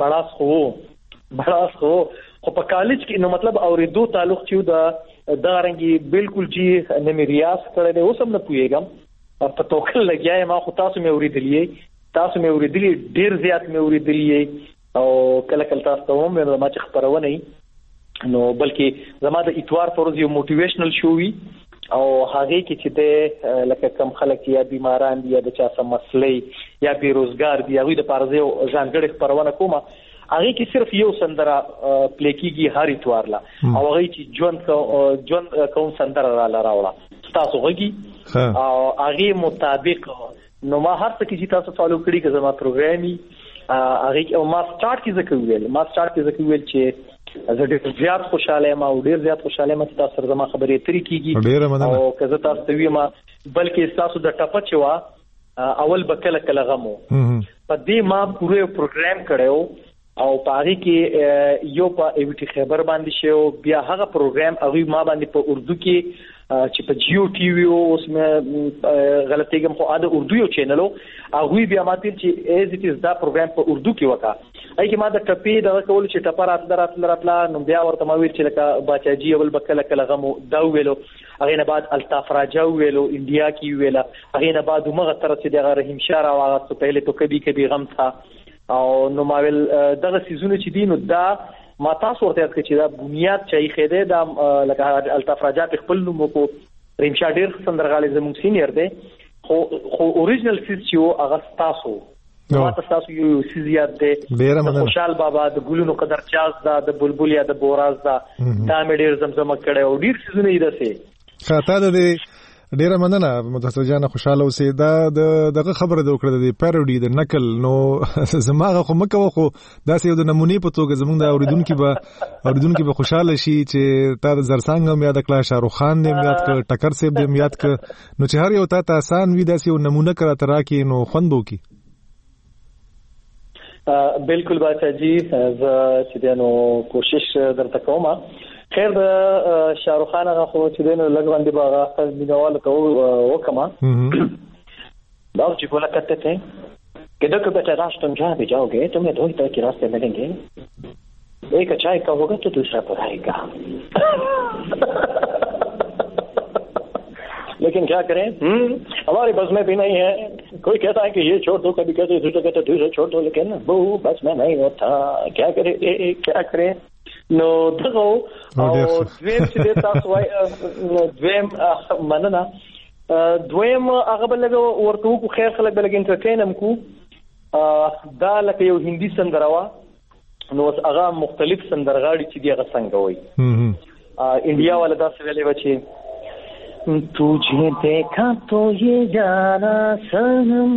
بڑاس خو په کالج کې نو مطلب اوریدو تعلق چې د رنګي بالکل چې نمې ریاض کړي دی اوس هم نه پوهیږم په توکل لګیاي ما خو تاسو مې اوریدلی ډیر زیات مې اوریدلی او کله تاسو ته هم ما چې خبرونه نو بلکې زما د اتوار پروز یو موټیویشنل شو وی او هغه کې چې د لکه کم خلک یا بیماران دي یا د چا سم مسلې یا بیروزګار دي هغه د پارځو ځانګړي خبرونه کومه هغه کې صرف یو سندره پلی کیږي هر اتوار لا او هغه چې ژوند کوم سندره راوړه تاسو غږی او هغه مطابق نو ما هر څه چې تاسو فالو کړی که زما پروګرامي هغه ما سٹارټ کې ویل چې زه ډېر زیات خوشاله یم او ډېر زیات خوشاله یم چې تاسو سره زما خبرې اترې کیږي او که زه تاسو ته ویم بلکې تاسو د ټپه چې وا اول به کله غمو په دې ما پوره پروګرام کړو او پاره کې یو په ایوټي خبر باندې شو بیا هغه پروګرام هغه ما باندې په اردو کې چې په جیو ټي وی اوس مې غلطیږم خو اده اردو یو چینل هغه بیا ماته چې ایز اټ از دا پروګرام په اردو کې وکا اې کې ما د ټپی دا کول چې ټپه راتله نو بیا ورته ما ویل چې لکه باچاجي اول بکله غمو دا ویلو هغه نه بعد الطاف راجا ویلو انډیا کې ویلا هغه نه بعد مغه تر چې د رحیم شاه او هغه څه پهله تو کبي غم تھا او نو ما ویل دغه سيزونه چې دین دا ما تاسو ورته چې دا بنیاد چې خېده دا لکه الطاف راجا په خپل نوم کو رحیم شاه ډیر سندرغالي زموږ سینیئر دی خو اوریجنل سیس چې هغه تاسو نو تاسو یو سیزیات دی خوشحال بابا د ګلونو قدر چاز دا د بلبل یا د بوراز دا مې ډیر زمزمه کړي او ډیر سيزونه یې دسه خاطر د ډیره مننه مدثر جان، خوشاله اوسئ. دا دغه خبره د وکړه د پیروډي د نقل نو زماغه خو مکه خو داسې یو د نمونې په توګه زمونږ د اوریدونکو به خوشاله شي چې تا د زرسنګ هم یاد کړه، شاروخ خان دې یاد کړ، ټکر صاحب دې یاد کړ، نو چې هر یو تا آسان وي داسې یو نمونه کرا تراکي نو خوند وکي. بالکل باچا جی، زه چې دنو کوشش درته کوم. خیر د شاروخ خان هغه خو چې دنو لږ باندې باغه خپل مینوال کو وکما باو چې کولا کته ته کده کده ته راستم جا به جاओगे तुम्हें दो ही तरह के रास्ते मिलेंगे, एक चाय का होगा तो दूसरा पढ़ाई का. लेकिन क्या करें, हमारे बस में भी नहीं है. कोई कहता है कि ये छोड़ दो, कभी कहते दूसरे कहते दूसरे छोड़ दो, लेकिन वो बस में नहीं होता. क्या करे क्या करे. نو دغه او دویم چې تاسو وای دویم مننه دویم هغه بل ورته کو خیر خلک بل انټرټینم کو دا لکه یو هندي سندروا نو هغه مختلف سندرغاړي چې دی هغه څنګه وای انډیا والا دا څه ویلې و چې तुझे देखा तो ये जाना सनम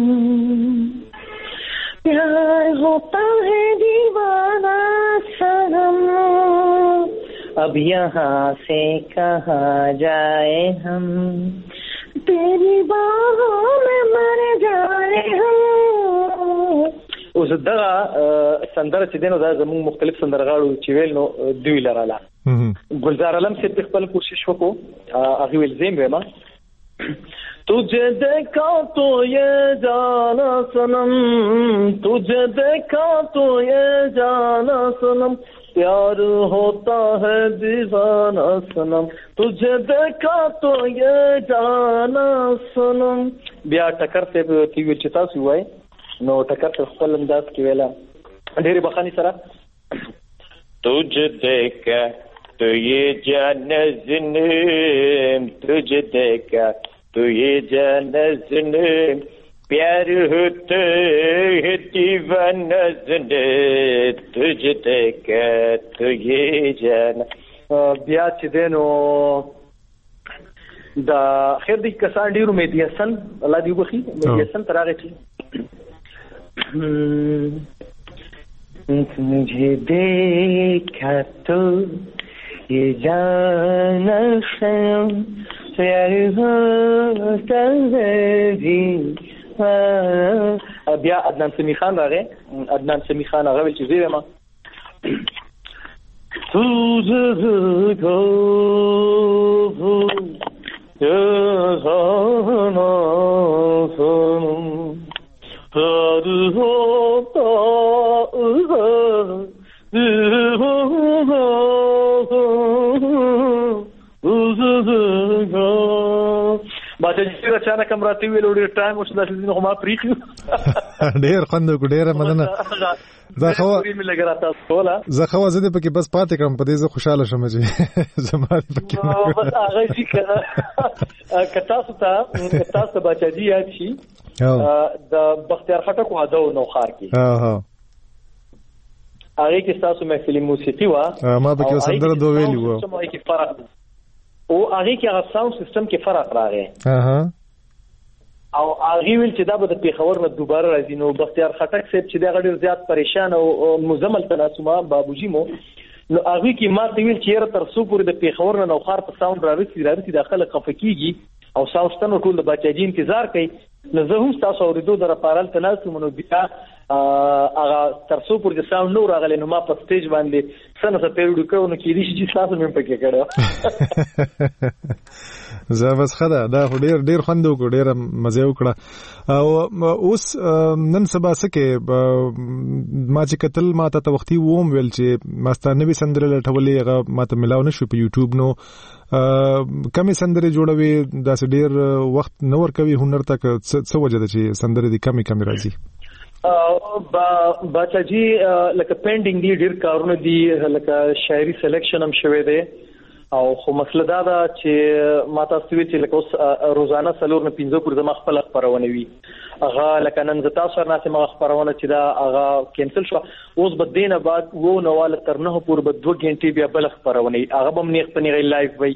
प्यार होता है दीवाना सनम अब यहाँ से कहाँ जाए हम तेरी बाहों में मर जाए हम. اوس دا سندره چې دینو دا زموږ مختلف سندرغاړو چې ویل نو دوی لراله گلزار علم سے خپل کوشش وکړو هغه ویل زم ما तुझे देखा तो ये जाना सनम तुझे देखा तो ये जाना सनम प्यार होता है दीवाना सनम तुझे देखा तो ये जाना सनम. بیا ټکر ته کی ویل چې تاسو وای نو ټکر ته خپل انداز کې ویلا ډېر بخانی سره तुझे देखा तो ये जाना सनम तुझे देखा तो ये जाना सनम प्यार होता है दीवाना सनम तुझे देखा तो ये जाना. بیا چې دینو دا خیر دې کسان ډیرو مې دي حسن الله دې وبخي مې حسن تراغه چې मुझे देखा तो ये जाना सनम प्यार होता है दीवाना. بیا عدنان سمی خان راغی عدنان سمی خان هغه ول چې زیره ما तुझे देखा ये जाना सनम प्यार होता باچا چې اچانک هم راته ویل ډېر ټایم اوس داسې نو ما پریخو ډېر خوند وکړ ډېر مننه. زه خو زه دې پکې بس پاتې کړم په دې زه خوشاله شوم چې زما پکې بس هغه شي کنه کتاسو ته باچا جی یاد شي د بختیار خټک واده نو خار کې هغه کې تاسو محفل موسیقي وا ما پکې سندره دوه ویلی وو او هغه کې هغه ساوند سیستم کې فرق راغی او هغه ویل چې دا به د پیښور نه دوباره راځي. نو بختیار خټک صاحب چې دا ډېر زیات پریشان او مزمل تناسما بابوجي مو نو هغه کې ما ته ویل چې تر څو پورې د پیښور نه نوخار په ساوند راځي داخله خفقيږي او ساوندستانو ټول د بچاجي انتظار کوي. نو زه هم تاسو اوریدو در پارل تناسم نو بیا هغه تر څو پورې د ساوند نو راغلی نو ما په سټیج باندې څنګه څه پیروډ کوو نو کې دې چې تاسو مې پکې کړو. زه بس خدا دا ډېر خوند وکړ ډېر مزه وکړه. او اوس نن سبا سکه ما چې قتل ما ته وختي ووم ویل چې ماستانه به سندره لټولې هغه ما ته ملاو نشو په یوټیوب نو کمې سندره جوړوي دا ډېر وخت نور کوي هنر تک څه وجه ده چې سندره دي کمې راځي. باچا جی لکه پینډینګ دی ډېر کارونه دي لکه شاعري سلیکشن هم شوی دی او خو مسله دا ده چې ما تاسو وی چې لکه اوس روزانه سلور نه 15 پر زما خپل خبرونه وي هغه لکه نن ز تاسو سره نه ما خبرونه چې دا هغه کینسل شو اوس بد دینه بعد وو نواله تر نه پور به 2 غنټې بیا بل خبرونه هغه بم نیخ پنی غي لایف وي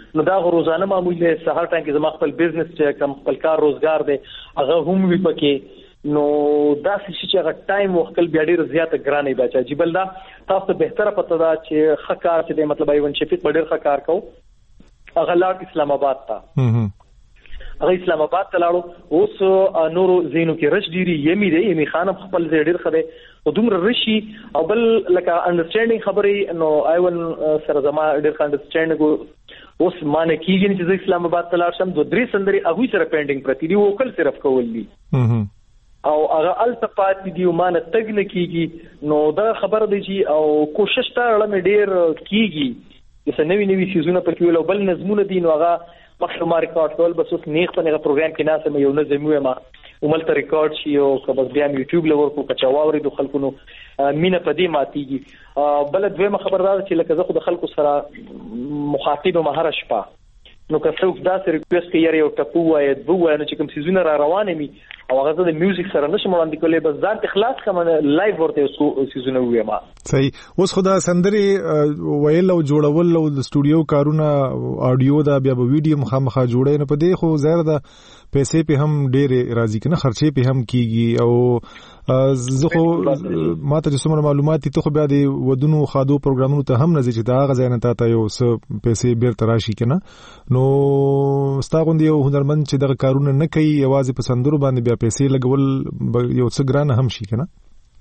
نو دا روزانه معمول دی. سهار ټایم کې زما خپل بزنس چې کم خپل کار روزګار دی هغه هم وي پکې. نو دا چې هغه ټایم وخت بیا ډیر زیاته ګرانې بچا جبل دا تاسو بهتره پته دا چې خکار چې د مطلب ایون شفیق په ډیر خکار کو هغه لاړ اسلام آباد ته. هغه اسلام آباد ته لاړو. اوس نورو زینو کې رش ډیری یمی خان خپل ډیر خده او دومره رشي او بل لکه انډرستانډینګ خبرې نو ایون سره زما ډیر انډرستانډینګ اوس مانه کیږي چې اسلام آباد ته لاړ شم. 2-3 سندري هغه سره پینډینګ پرتی دی وکل صرف کول دي او هغه التفات دی مانه تګ نه کیږي. نو دا خبر دی چې او کوشش ته لړم ډیر کیږي چې نوې سیزونه پکې ول بل نظمونه دي. نو هغه مخکې ما ریکارډ کول بس اوس نیغ په هغه پروګرام کې ناسم یو نظم ما وملته ریکارډ شي او کبس بیا یوټیوب لور کو کچاووري د خلکو نو مینه پدې ماتيږي. بل دویمه خبردار چې لکه زه خو د خلکو سره مخاطب مهار شپه نو که څوک دا سره ریکوست کوي یو ټپو وای د وای نو چې کوم سيزونه را روانه مي او هغه د میوزیک سره نشم وړاندې کولای بس ځان ته خلاص کوم لایو ورته سيزونه وایم. صحیح. اوس خدا سندري ویل او جوړول او د استودیو کارونه اډیو دا بیا به ویډیو مخامخه جوړې نه پدې خو ظاهر ده پیسې په هم ډېر راځي کنه خرچې په هم کیږي او زه خو ماته چې څومره معلومات دي ته خو بیا د ودونو خادو پروګرامونو ته هم نه ځي چې دا غزا نه تا یو څه پیسې بیرته راشي کنه. نو ستاغوند یو هنرمند چې دغه کارونه نه کوي یوازې په سندرو باندې بیا پیسې لګول یو څه ګرانه هم شي کنه.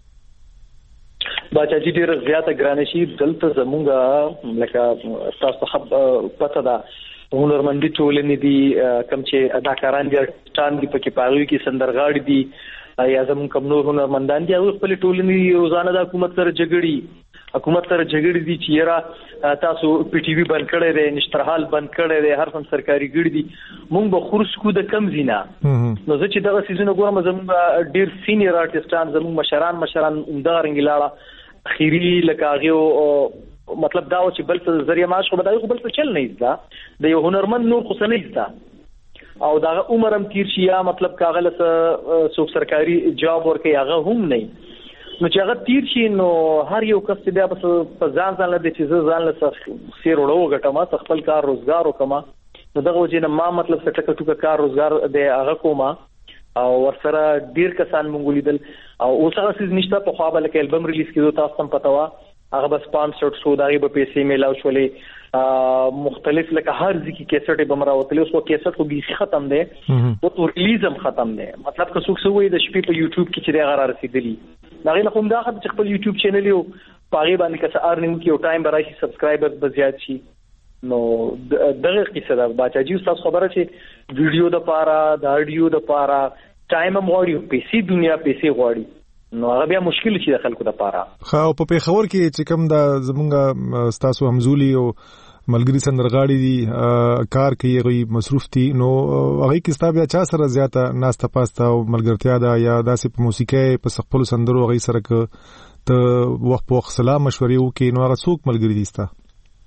باچا جی ډیر زیاته ګرانه شي. دلته زمونږه لکه تاسو پته ده هنرمندي ټولنې دي کم چې اداکاران دي ټان دي پکې پاغوي کې سندرغاړي دي یا زمون کم نور هنرمندان دي او خپل ټولنې روزانه د حکومت سره جګړې دي چې یاره تاسو پی ټي وی بند کړی دی نشترحال بند کړی دی هر څوم سرکاري ګړي دي مونږ به خورس کو د کم زینا. نو زه چې دغه سيزونه ګورم زموږ ډیر سینیئر آرټستان زموږ مشران دا رنګلاړه اخیری لکاغه مطلب دا و چې بل څه ذریعہ معاش خو بدایي خو بل څه چل نه ایستا د یو هنرمند نور خو نه ایستا او دا عمرم تیر شي یا مطلب کاغله څوک سرکاري جاب ورکي هغه هم نه نو چې هغه تیر شي نو هر یو کس بیا په ځان له دې چې ځان له سیر وړو غټما خپل کار روزګار وکما نو دغه وجه نه ما مطلب څه ټکټو کار روزګار د هغه کوما او ورسره ډیر کسان مونږ لیدل او اوس هغه څه نشته په خو به لکه البم ریلیز کیدو تاسو هم پتا وا هغه بس سپانسرډ شو دغه په پیسې میلاو شولې مختلف لکه هر ځکه کیسټ به مراوتلی اوس په کیسټ خو به ختم دی او تو ریلیز هم ختم دی مطلب که څوک سوې د شپې په یوټیوب کې چې هغه رسیدلی دغه نه کوم دا خپل یوټیوب چینل یو پاره باندې که څه ارنینګ کې یو ټایم برای سبسکرایبرز به زیات شي نو دغه قصه دا باچا جی تاسو خبره چې ویډیو د پاره د اډیو د پاره ټایم موړیو پیسې دنیا پیسې غواړي نو هغه بیا مشکل شي د خلکو لپاره. خو په پیښور کې چې کوم دا زمونږ تاسو همزولي او ملګری سندرغاړي دي کار کوي غي مصروف دي نو هغه کې ستاسو بیا چا سره زیاته ناسته پاسته او ملګرتیا ده یا داسې په موسیقي په خپل سندرو غي سره ته وخت په وخت سلام مشورې وکي نو هغه څوک ملګری دي ستا؟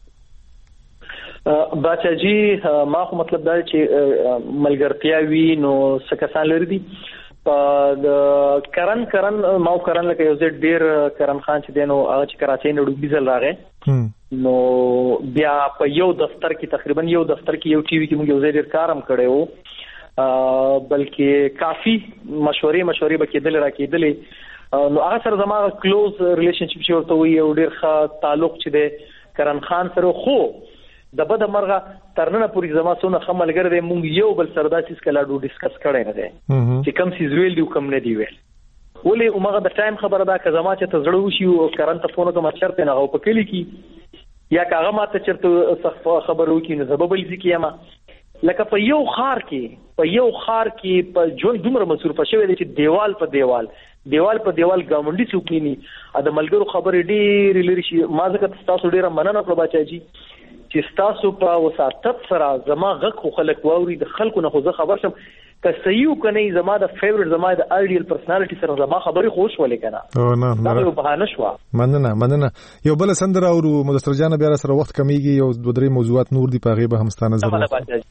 باچا جی ما خو مطلب دا چې ملګرتیا وی نو سکسان لري دي د کرن ماو کرن لکه یو ځډ ډیر کرن خان چې دینو هغه چې کراچۍ نه ډوبېزل راغې نو بیا په یو دفتر کې تقریبا یو دفتر کې یو ټي وي کې موږ یو ځای ډیر کارم کړو بلکې کافي مشورې بکیدل راکېدلې نو هغه سره زما کلوز ریلیشنشپ چې ورته وي یو ډیر ښه تعلق چې د کرن خان سره خو د بده مرغه ترنه پوری زما سونه خملګر دې مونږ یو بل سره دا چیز کله ډو ډیسکس کړی نه دی چې کم سیز ویل دی کم نه دی ویل ولې عمره د ټایم خبره دا که زما چې ته زړه وشي او کرن ته فون کوم چرته نه او په کلی کې یا کاغه ماته چرته خبرو کې نه سبب لږ کیما لکه په یو خار کې په جون دومره مصروف شوی دی چې دیوال په دیوال ګاونډي څوکینی د ملګرو خبرې ډېر لري شي ما ځکه تاسو ډېر مننه کړم باچا جی چې تاسو په وساتت سره زما غږ خو خلک واوري د خلکو نه خو زه خبر شم که صحیح کنه زما د فیورټ زما د آیډیل پرسنالټي سره زما خبرې خوش ولې کنه او نه دا یو بهانه شو. مننه یو بل سندره او مدثر جان بیا سره وخت کمیږي یو دوه درې موضوعات نور دی په غیبه همستانه ضرورت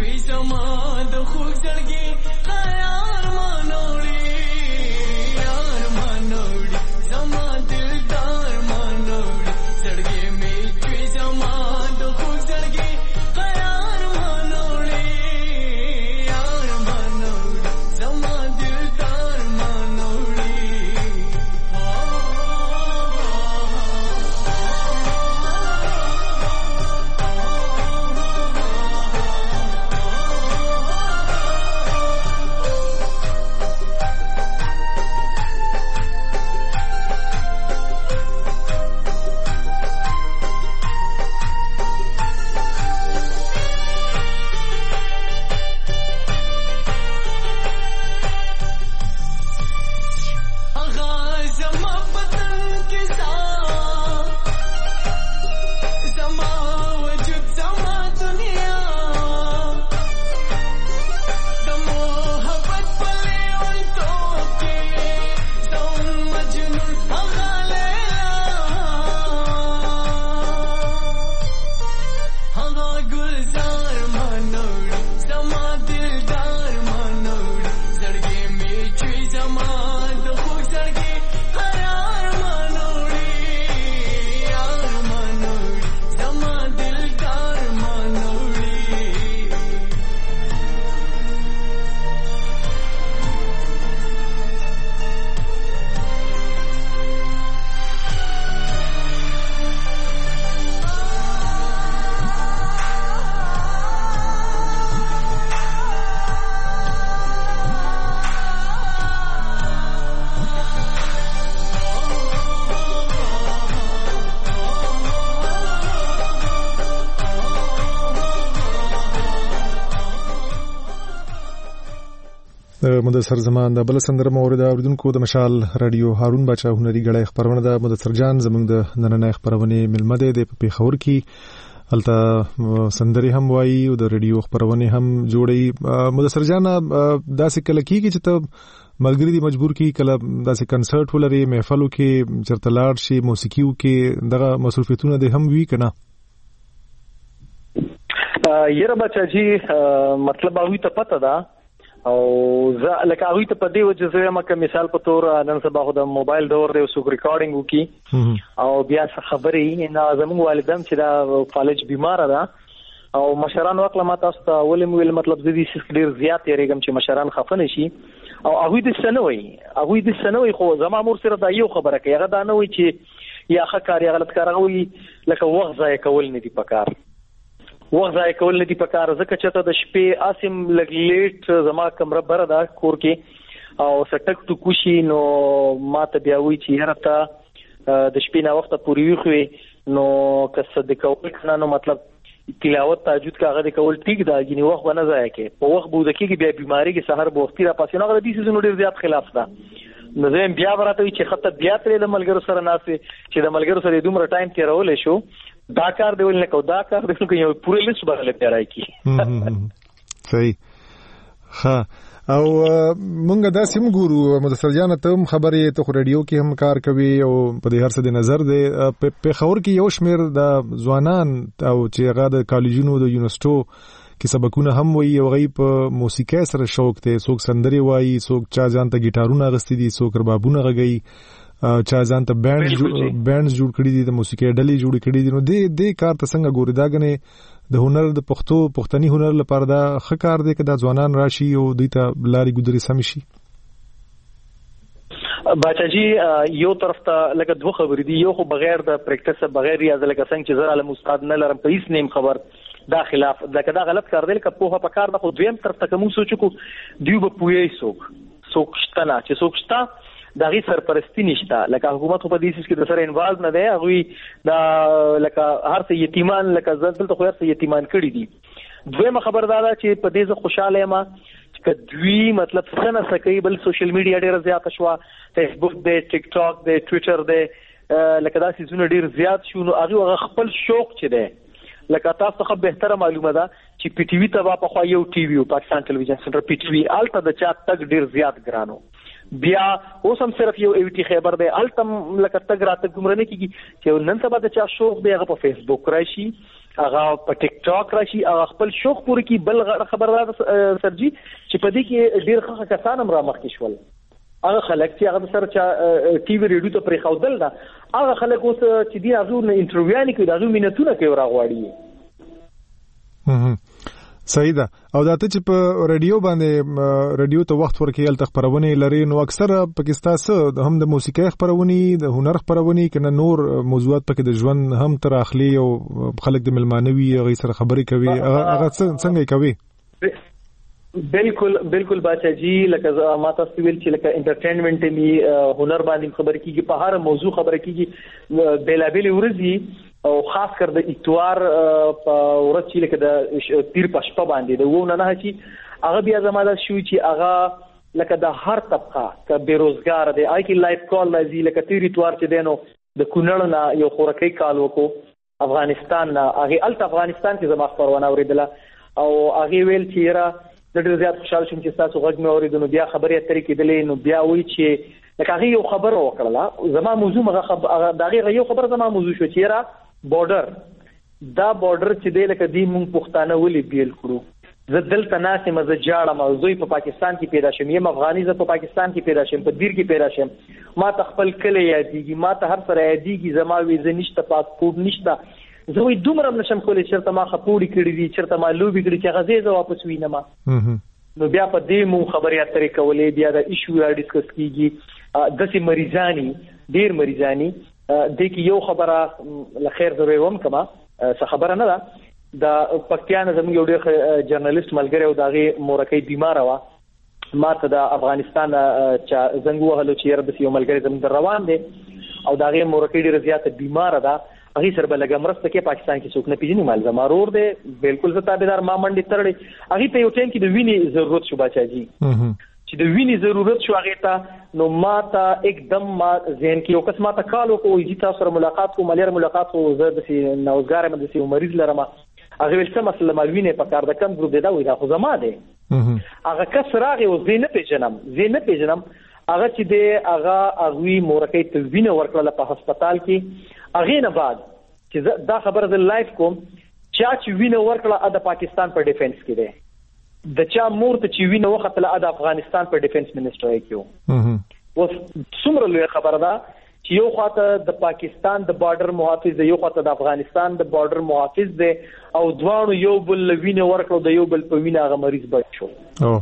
چوي زما د خوږ زړګي قرار مانوړي یار مانوړي زما دلدار مانوړي زړګي مې چوي زما د خوږ زړګي قرار مانوړي یار مانوړي زما دلدار مانوړي مدثر زمان د بل سندره مورد اوریدونکو د مشال رادیو هارون بچا هنري غړی خبرونه د مدثر جان زمونږ د نننې خبرونه ملمده د پیښور کې الته سندري هم وایي او د رادیو خبرونه هم جوړي. مدثر جان داسې کله کېږي چې ته ملګری دی مجبور کی کله داسې کنسرت ولري محفلو کې چرته لاړ شي موسیقيو کې دغه مصروفیتونه د هم وی کنه یره بچا جی مطلب هغه ته پته ده او زه لکه هغه ته په دې وجه زه مکه مثال په تور نن سبا خو د موبایل دور دی او سو ریکارډینګ وکي او بیا خبرې نه زموږ والدم چې دا فالج بیمار ده او مشران وکړه ما تاسو ته ولې ویل مطلب زه دې ډیر زیات یریږم چې مشران خفه نشي او هغه د سنوي خو زما مور سره دا یو خبره کوي هغه دا نه وي چې یا ښه کار یا غلط کار هغه وي لکه وخت ضایع کول نه دي پکار ځکه چې ته د شپې اسیم لګلیټ زما کمره بره دا کور کې او سټک تو کوشي نو ما ته بیا وی چې هر ته د شپې نه وخت پورې وي نو کس د کول کنه نو مطلب تلاوت تهجد کاغه د کول ټیک دا غني وخت بنه ځای کې په وخت بوده کې بیا بیماری کې سحر بوختي را پاسې نو غره دي سيزونو ډیر زیات خلاف ده نو زم بیا ورته چې خطه بیا ترې د ملګرو سره ناسي چې د ملګرو سره دومره ټایم تیرول شو دا کار دی ولنه کو دا کار دی نو یو پوره لیست بدل پیرای کی صحیح ها او مونږ دا سیم ګورو مدثر جان ته خبرې ته رادیو کې هم کار کوي او په دې هر څه د نظر دی په خبر کې یو شمیر د ځوانان او چې هغه د کالجونو د یونیورسيټو کې سبقونه هم وایي او غي په موسیقي سره شوق ته څوک سندري وایي څوک چا ځان ته گیټارونه غستې دي څوک ربابونه غږي چا ځان ته بینډز جوړ کړی دي د موسیقي ډلې جوړ کړی دي نو دې کار ته څنګه ګوري دا غنه د هنر د پښتني هنر لپاره دا ښه کار دی چې دا ځوانان راشي او دوی ته لاري ګذري سم شي باچا جی یو طرف ته لکه دوه خبرې دي یو خو بغیر د پریکټس بغیر ریاضت لکه څنګه چې زه علم استاد نه لرم په هیڅ نیم خبر دا خلاف لکه دا غلط کار دی لکه په کار د خو دویم طرف ته کوم سوچ کو دیو به پوي څوک شته نه چې څوک شته دغه سرپرستی نشته لکه حکومت په دې سیس کې د سره انوالو نه دی هغه دا لکه هر څه یتیمان لکه ځل ته خو هر څه یتیمان کړی دي دویمه خبردار چې په دې ځ خوشاله یم چې دوی مطلب څنګه سکی بل سوشل میډیا ډیر زیات شو فیسبوک دی ټیک ټاک دی ټوئیټر دی لکه دا سيزونه ډیر زیات شو نو هغه خپل شوق چي دی لکه تاسو خو به تر معلومه ده چې پی ټی وی ته په خو یو ټي وی پاکستان ټلویزیون سنټر پی ټی وی الته د چا تک ډیر زیات ګرانو بیا اوس هم صرف یو ای ټی خبر دی التم لکه تک راته ګمرنه کیږي چې نن سبا د چا شوق دی هغه په فیسبوک راشي هغه په ټیک ټاک راشي هغه خپل شوق پوره کی بل خبردار سرجی چې په دې کې ډیر ښه کسان هم را مخکې شول هغه خلک چې هغه سره چې ټي وي ریډیو ته پرې خودل دا هغه خلک اوس چې دی هغه نه انټرویو نه کوي هغه مينتونه کوي راغواړي صحیح ده او دا ته چې په ریډیو باندې ریډیو ته وخت ورکې ال خبرونه لري نو اکثره پاکستان سره هم د موسیقي خبرونه د هنر خبرونه کنه نور موضوعات پکې د ژوند هم تر اخلي او خلک د ملمانوي غي سره خبرې کوي هغه څنګه کوي بالکل باچا جی لکه ما تاسو ویل چې لکه انټرټینمنت می هنر باندې خبرې کیږي په هر موضوع خبرې کیږي بیلابل ورځي او خاص کر د اتوار په ورځ چې لکه د پیر پښپا باندې د وونه نه چې هغه بیا زماده شو چې هغه لکه د هر طبقه ک بیروزګار دی آی کی لایف کال لازم لکه تیر اتوار چې دینو د کونړ نه یو خورکۍ کال وکړو افغانستان نه هغه الټ افغانستان کې زما خبرونه اوریدله او هغه ویل چې را د ډېر زیات خوشاله شوم چې تاسو غږ مې اوریدنو بیا خبرې اترې کېدلې نو بیا وی چې لکه هغه یو خبر وکړه زما موضوع هغه دغه یو خبر زما موضوع شو چې را بورډر دا بورډر چې دی لکه دی مونږ پښتانه ولې بیل کړو زه دلته ناسم زه جاړم او زوی په پاکستان کې پیدا شم یم افغاني زه په پاکستان کې پیدا شم په دیر کې پیدا شم ما ته خپل کلی یادېږي ما ته هر سره یادېږي زما ویزه نشته پاسپورت نشته زه وي دومره نشم کولی چېرته ما خپوړي کړي دي چېرته ما لوبې کړي چې هغه زه واپس وینم نو بیا په دې مونږ خبرې اترې کولې بیا د ایشو را ډیسکس کیږي داسې مریضانی ډیر مریضانی د کې یو خبره لخير زوی وم کما څه خبره نه ده د پکتیان زموږ یو ډیر جرنالست ملګری او داغه مورکۍ بیمار و ما ته د افغانستان چې زنګ وهلو چې رب سي یو ملګری زموږ روان دي او داغه مورکۍ ډیر زیات بیمار ده هغه سره بلګه مرسته کې پاکستان کې څوک نه پیژني مال زمارور دی بالکل زتابدار ما منډي ترړي هغه ته یو ټیم کې د ویني ضرورت شو بچا جی چې د ویني ضرورت شو هغه ته نو ما ته एकदम ما ذهن کې یو قسمه ته کال وکړو چې تاسو سره ملاقات کوم لیر ملاقات خو زه د نوزګار مده سي مریض لرم هغه ول څه مسله مالوینه په کار د کم ګروپ دی دا وای دا خو زما دی هغه کس راغی او زینه پیژنم هغه چې دی هغه اغوی مورکۍ ته وینه ورکړه په هسپتال کې هغه نه بعد چې دا خبره د لایف کوم چې وینه ورکړه د پاکستان په ډیفنس کې دی د چا مور ته چې وینه وختله د افغانستان په ډیفنس منسټر کې و څومره لوی خبره ده چې یو خواته د پاکستان د بارډر محافظ دی یو خواته د افغانستان د بارډر محافظ دی او دوانو یو بل وینه ورکړه د یو بل په وینه هغه مریض بچ شو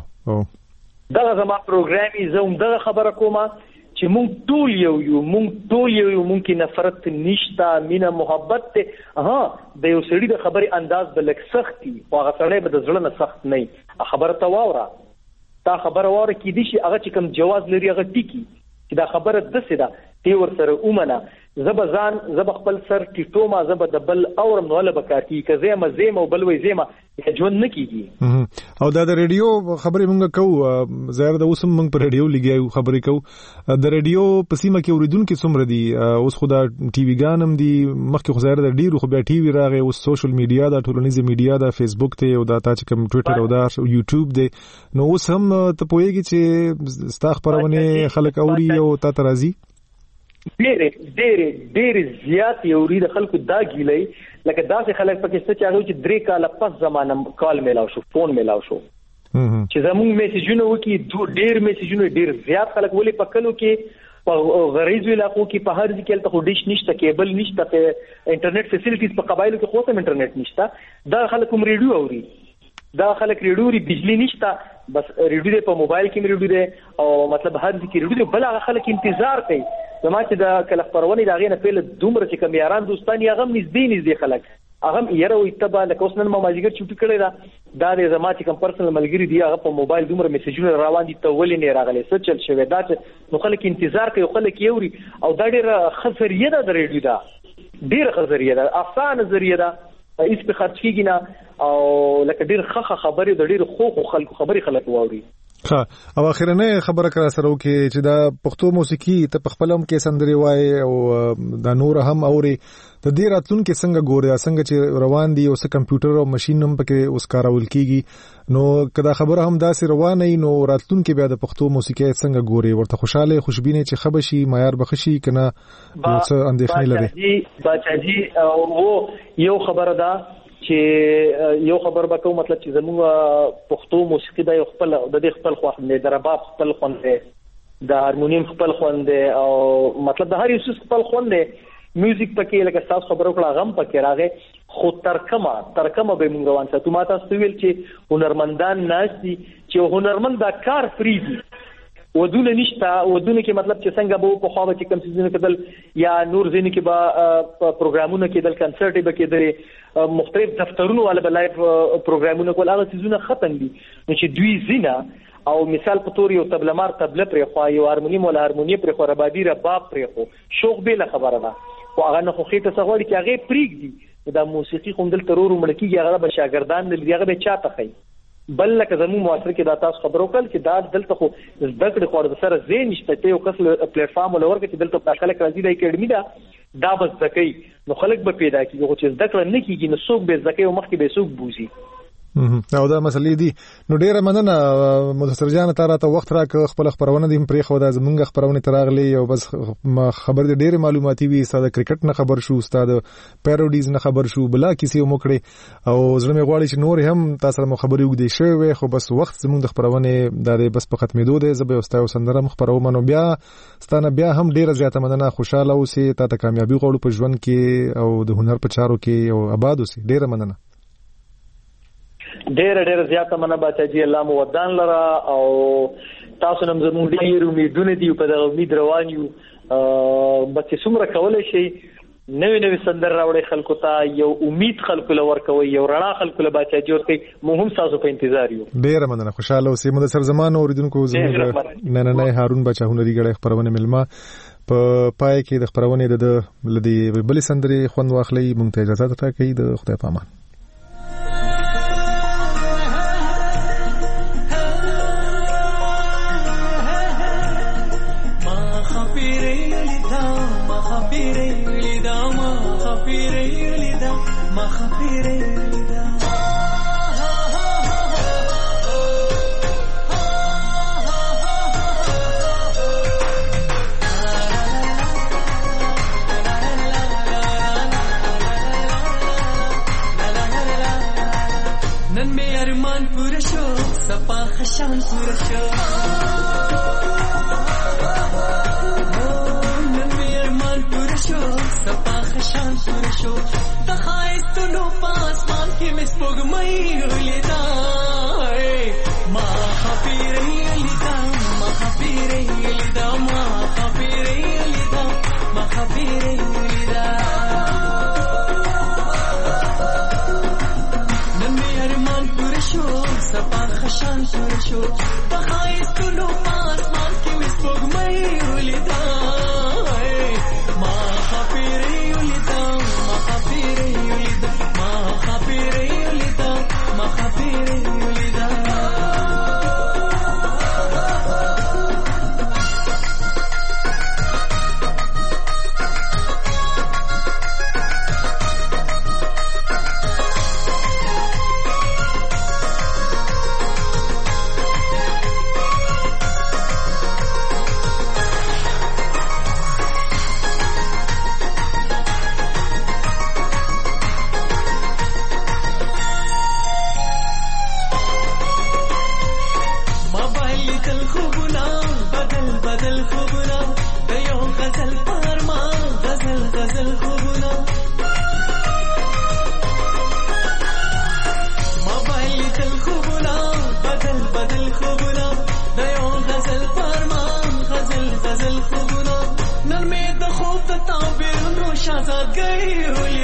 دا زما پروګرامي زوم دغه خبره کومه چې مونږ ټول یو مونږ کې نفرت نشته مینا محبت ته د یو سړي د خبرې انداز بلک سختي او هغه سړی به د زړه نه سخت نه خبره تا واوره تا خبره واوره کې دي چې هغه چې کوم جواز لري هغه ټیکی چې دا خبره دسه ده تی ور سره اومنه زب خپل سر ټیټوما زب د بل اورم نو له بکاتی کزه مزه مو بل وې زما ژوند نه کیږي او دا د ریډیو خبرې مونږ کوو زهر د اوسم مونږ په ریډیو لګیو خبرې کوو د ریډیو په سیمه کې اوریدونکو څومره دي اوس خدا ټي وی ګانم دي مخکې خو زهر د ډیرو خو بیا ټي وی راغی او سوشل میډیا د ټولنیزه میډیا د فیسبوک ته او د تاچ کوم ټوئیټر او د یوټیوب دی نو اوس هم ته پوهیږي چې ستا خبرونه خلک اوري او تا ترازی ډېر زیات یوري د خلکو دا ګیلې لکه داسې خلک پکې څه چاغو چې 3 کال پس زمانه کال میلاو شو فون میلاو شو چې زموږ میسجونه وکي ډېر میسجونه ډېر زیات خلک ولې پکلو کې په غریزو علاقو کې په هر ځای کې ته ډیش نشته کیبل نشته په انټرنیټ فیسیلیټیز په قبایلو کې خو هم انټرنیټ نشته دا خلک هم ریډیو اوري دا خلک ریډیو بجلی نشته بس ریډیو په موبایل کې ریډیو دی او مطلب هر ځای کې ریډیو بل هغه خلک انتظار کوي زما چې د کله خبرونه دا غینه په دومره چې کوم یاران دوستان هغه نږدې خلک هغه یره وي تبا لکه اوس نن ما ماجیګر چوټی کړی دا د زما چې کوم پرسنل ملګری دی هغه په موبایل دومره میسجونه روان دي ته ولې نه راغلي څه چل شوی دا چې نو خلک انتظار کوي خلک یوري او دا ډیره خسریه ده د ریډیو دا ډیره خسریه ده افسانه ذریعہ ده هیڅ په خرج کیږي نه او لکه ډیر خبرې د ډیر خو خلکو خبرې خلک واوري او اخرنه خبره کړه سره وکي چې دا پښتو موسیقي ته په خپلم کې سندري وای او دا نور هم اوري د دې راتلون کې څنګه ګوري څنګه چې روان دي او څه کمپیوټر او ماشين هم پکې اوس کارول کیږي نو کدا خبره هم داسې روانه نو راتلون کې بیا د پښتو موسیقي څنګه ګوري ورته خوشاله خوشبینه چې خبشي معیار بخشي کنه څه اندېښنه لري باچاجي او یو خبره ده چې یو خبر به کوم مطلب چې زموږ پښتو موسیقي د خپل خوښ نه د رباب خپل خوند دی د هارمونیم خپل خوند دی او مطلب د هر یو څه خپل خوند دی میوزیک پکې لکه تاسو خبرو کړه غم پکې راغی خو ترکمه به موږ روان ساتو ما تاسو ویل چې هنرمندان ناشتي چې هنرمند دا کار فری دي ودونه نشته ودونه کې مطلب چې څنګه به په خو به کوم څه کېدل یا نور ځینې کې به پروګرامونه کېدل کنسرت به کېدل مختلف دفترونو ولا به لایف پروګرامونه کول هغه څه ختم دي نو چې دوی زینا او مثال په تور یو تبلمار تبله پرې خو یو هارمونیم ولا هارمونی پرې خو ربابي رباب پرې خو شوق به له خبره ده او هغه نه خو خېته څغوري چې هغه پریګ دي دا موسیقي کوم دل ترور ملکیږي هغه به شاګردان دل هغه به چاته خي بل لکه زمو معاصر کې دا تاسو خبرو کول چې دا دلته خو زده کړې خو د سره زین نشته ته یو کس پلیټ فارم ولور کې دلته په خلک راځي د اکیډمي دا بس ځکه نو خلک به پیدا کیږي چې زده کړه نه کیږي نو څوک به ځکه او مخکې به څوک بوزي او دا مسلې دي نو ډیره مننه مدثر جان ته راته وخت راک خپل خبرونه دې پرې خو دا زمونږ خبرونه تراغلي او بس خبر دې ډیره معلوماتي وي استاد کرکټ نه خبر شو استاد پیروډیز نه خبر شو بلا کیسه مو کړې او زړه مې غواړي چې نور هم تاسو سره خبرې وګدې شوی خو بس وخت زمونږ د خبرونه دا بس په ختمېدو دی زه به استاد سندره خبرو منو بیا ستانه بیا هم ډیره زیاته مننه خوشاله اوسئ ته کامیابی غوړو په ژوند کې او د هنر په چارو کې او آباد اوسئ ډیره مننه ډېر زیاته مننه بچی الله مو ودان لرا او تاسو نن زموږ ډېر امیدونه دي په دغه امید روان یو بچی څومره کولای شي نوې سندر راوړي خلکو ته یو امید خلکو لور کوي یو رڼا خلکو له بچی جوړ کوي مو هم تاسو په انتظار یو ډېر مننه خوشاله اوسئ مدثر زمان اوریدونکو زموږ نن هارون بچا هنري غړي خبرونه ملما په پای کې د خبرونه د لدی بل سندري خوند واخلي مونږ ته اجازه راکړئ د خدای په امان خشان پورا شو نن می ارمان پورا شو سپا خشان پورا شو د خایستونو پاسمان کې مې سپوږمۍ ولیدا ما خبرې لیدا ما خبرې لیدا ما خبرې لیدا ما خبرې لیدا نن می ارمان پورا شو سپا خشان پورا شو د خایستونو پاسمان کې مې سپوږمۍ ولیدا ما خبرې ولیدا ما خبرې ولیدا ما خبرې ولیدا ما خبرې ولیدا شازاد گئی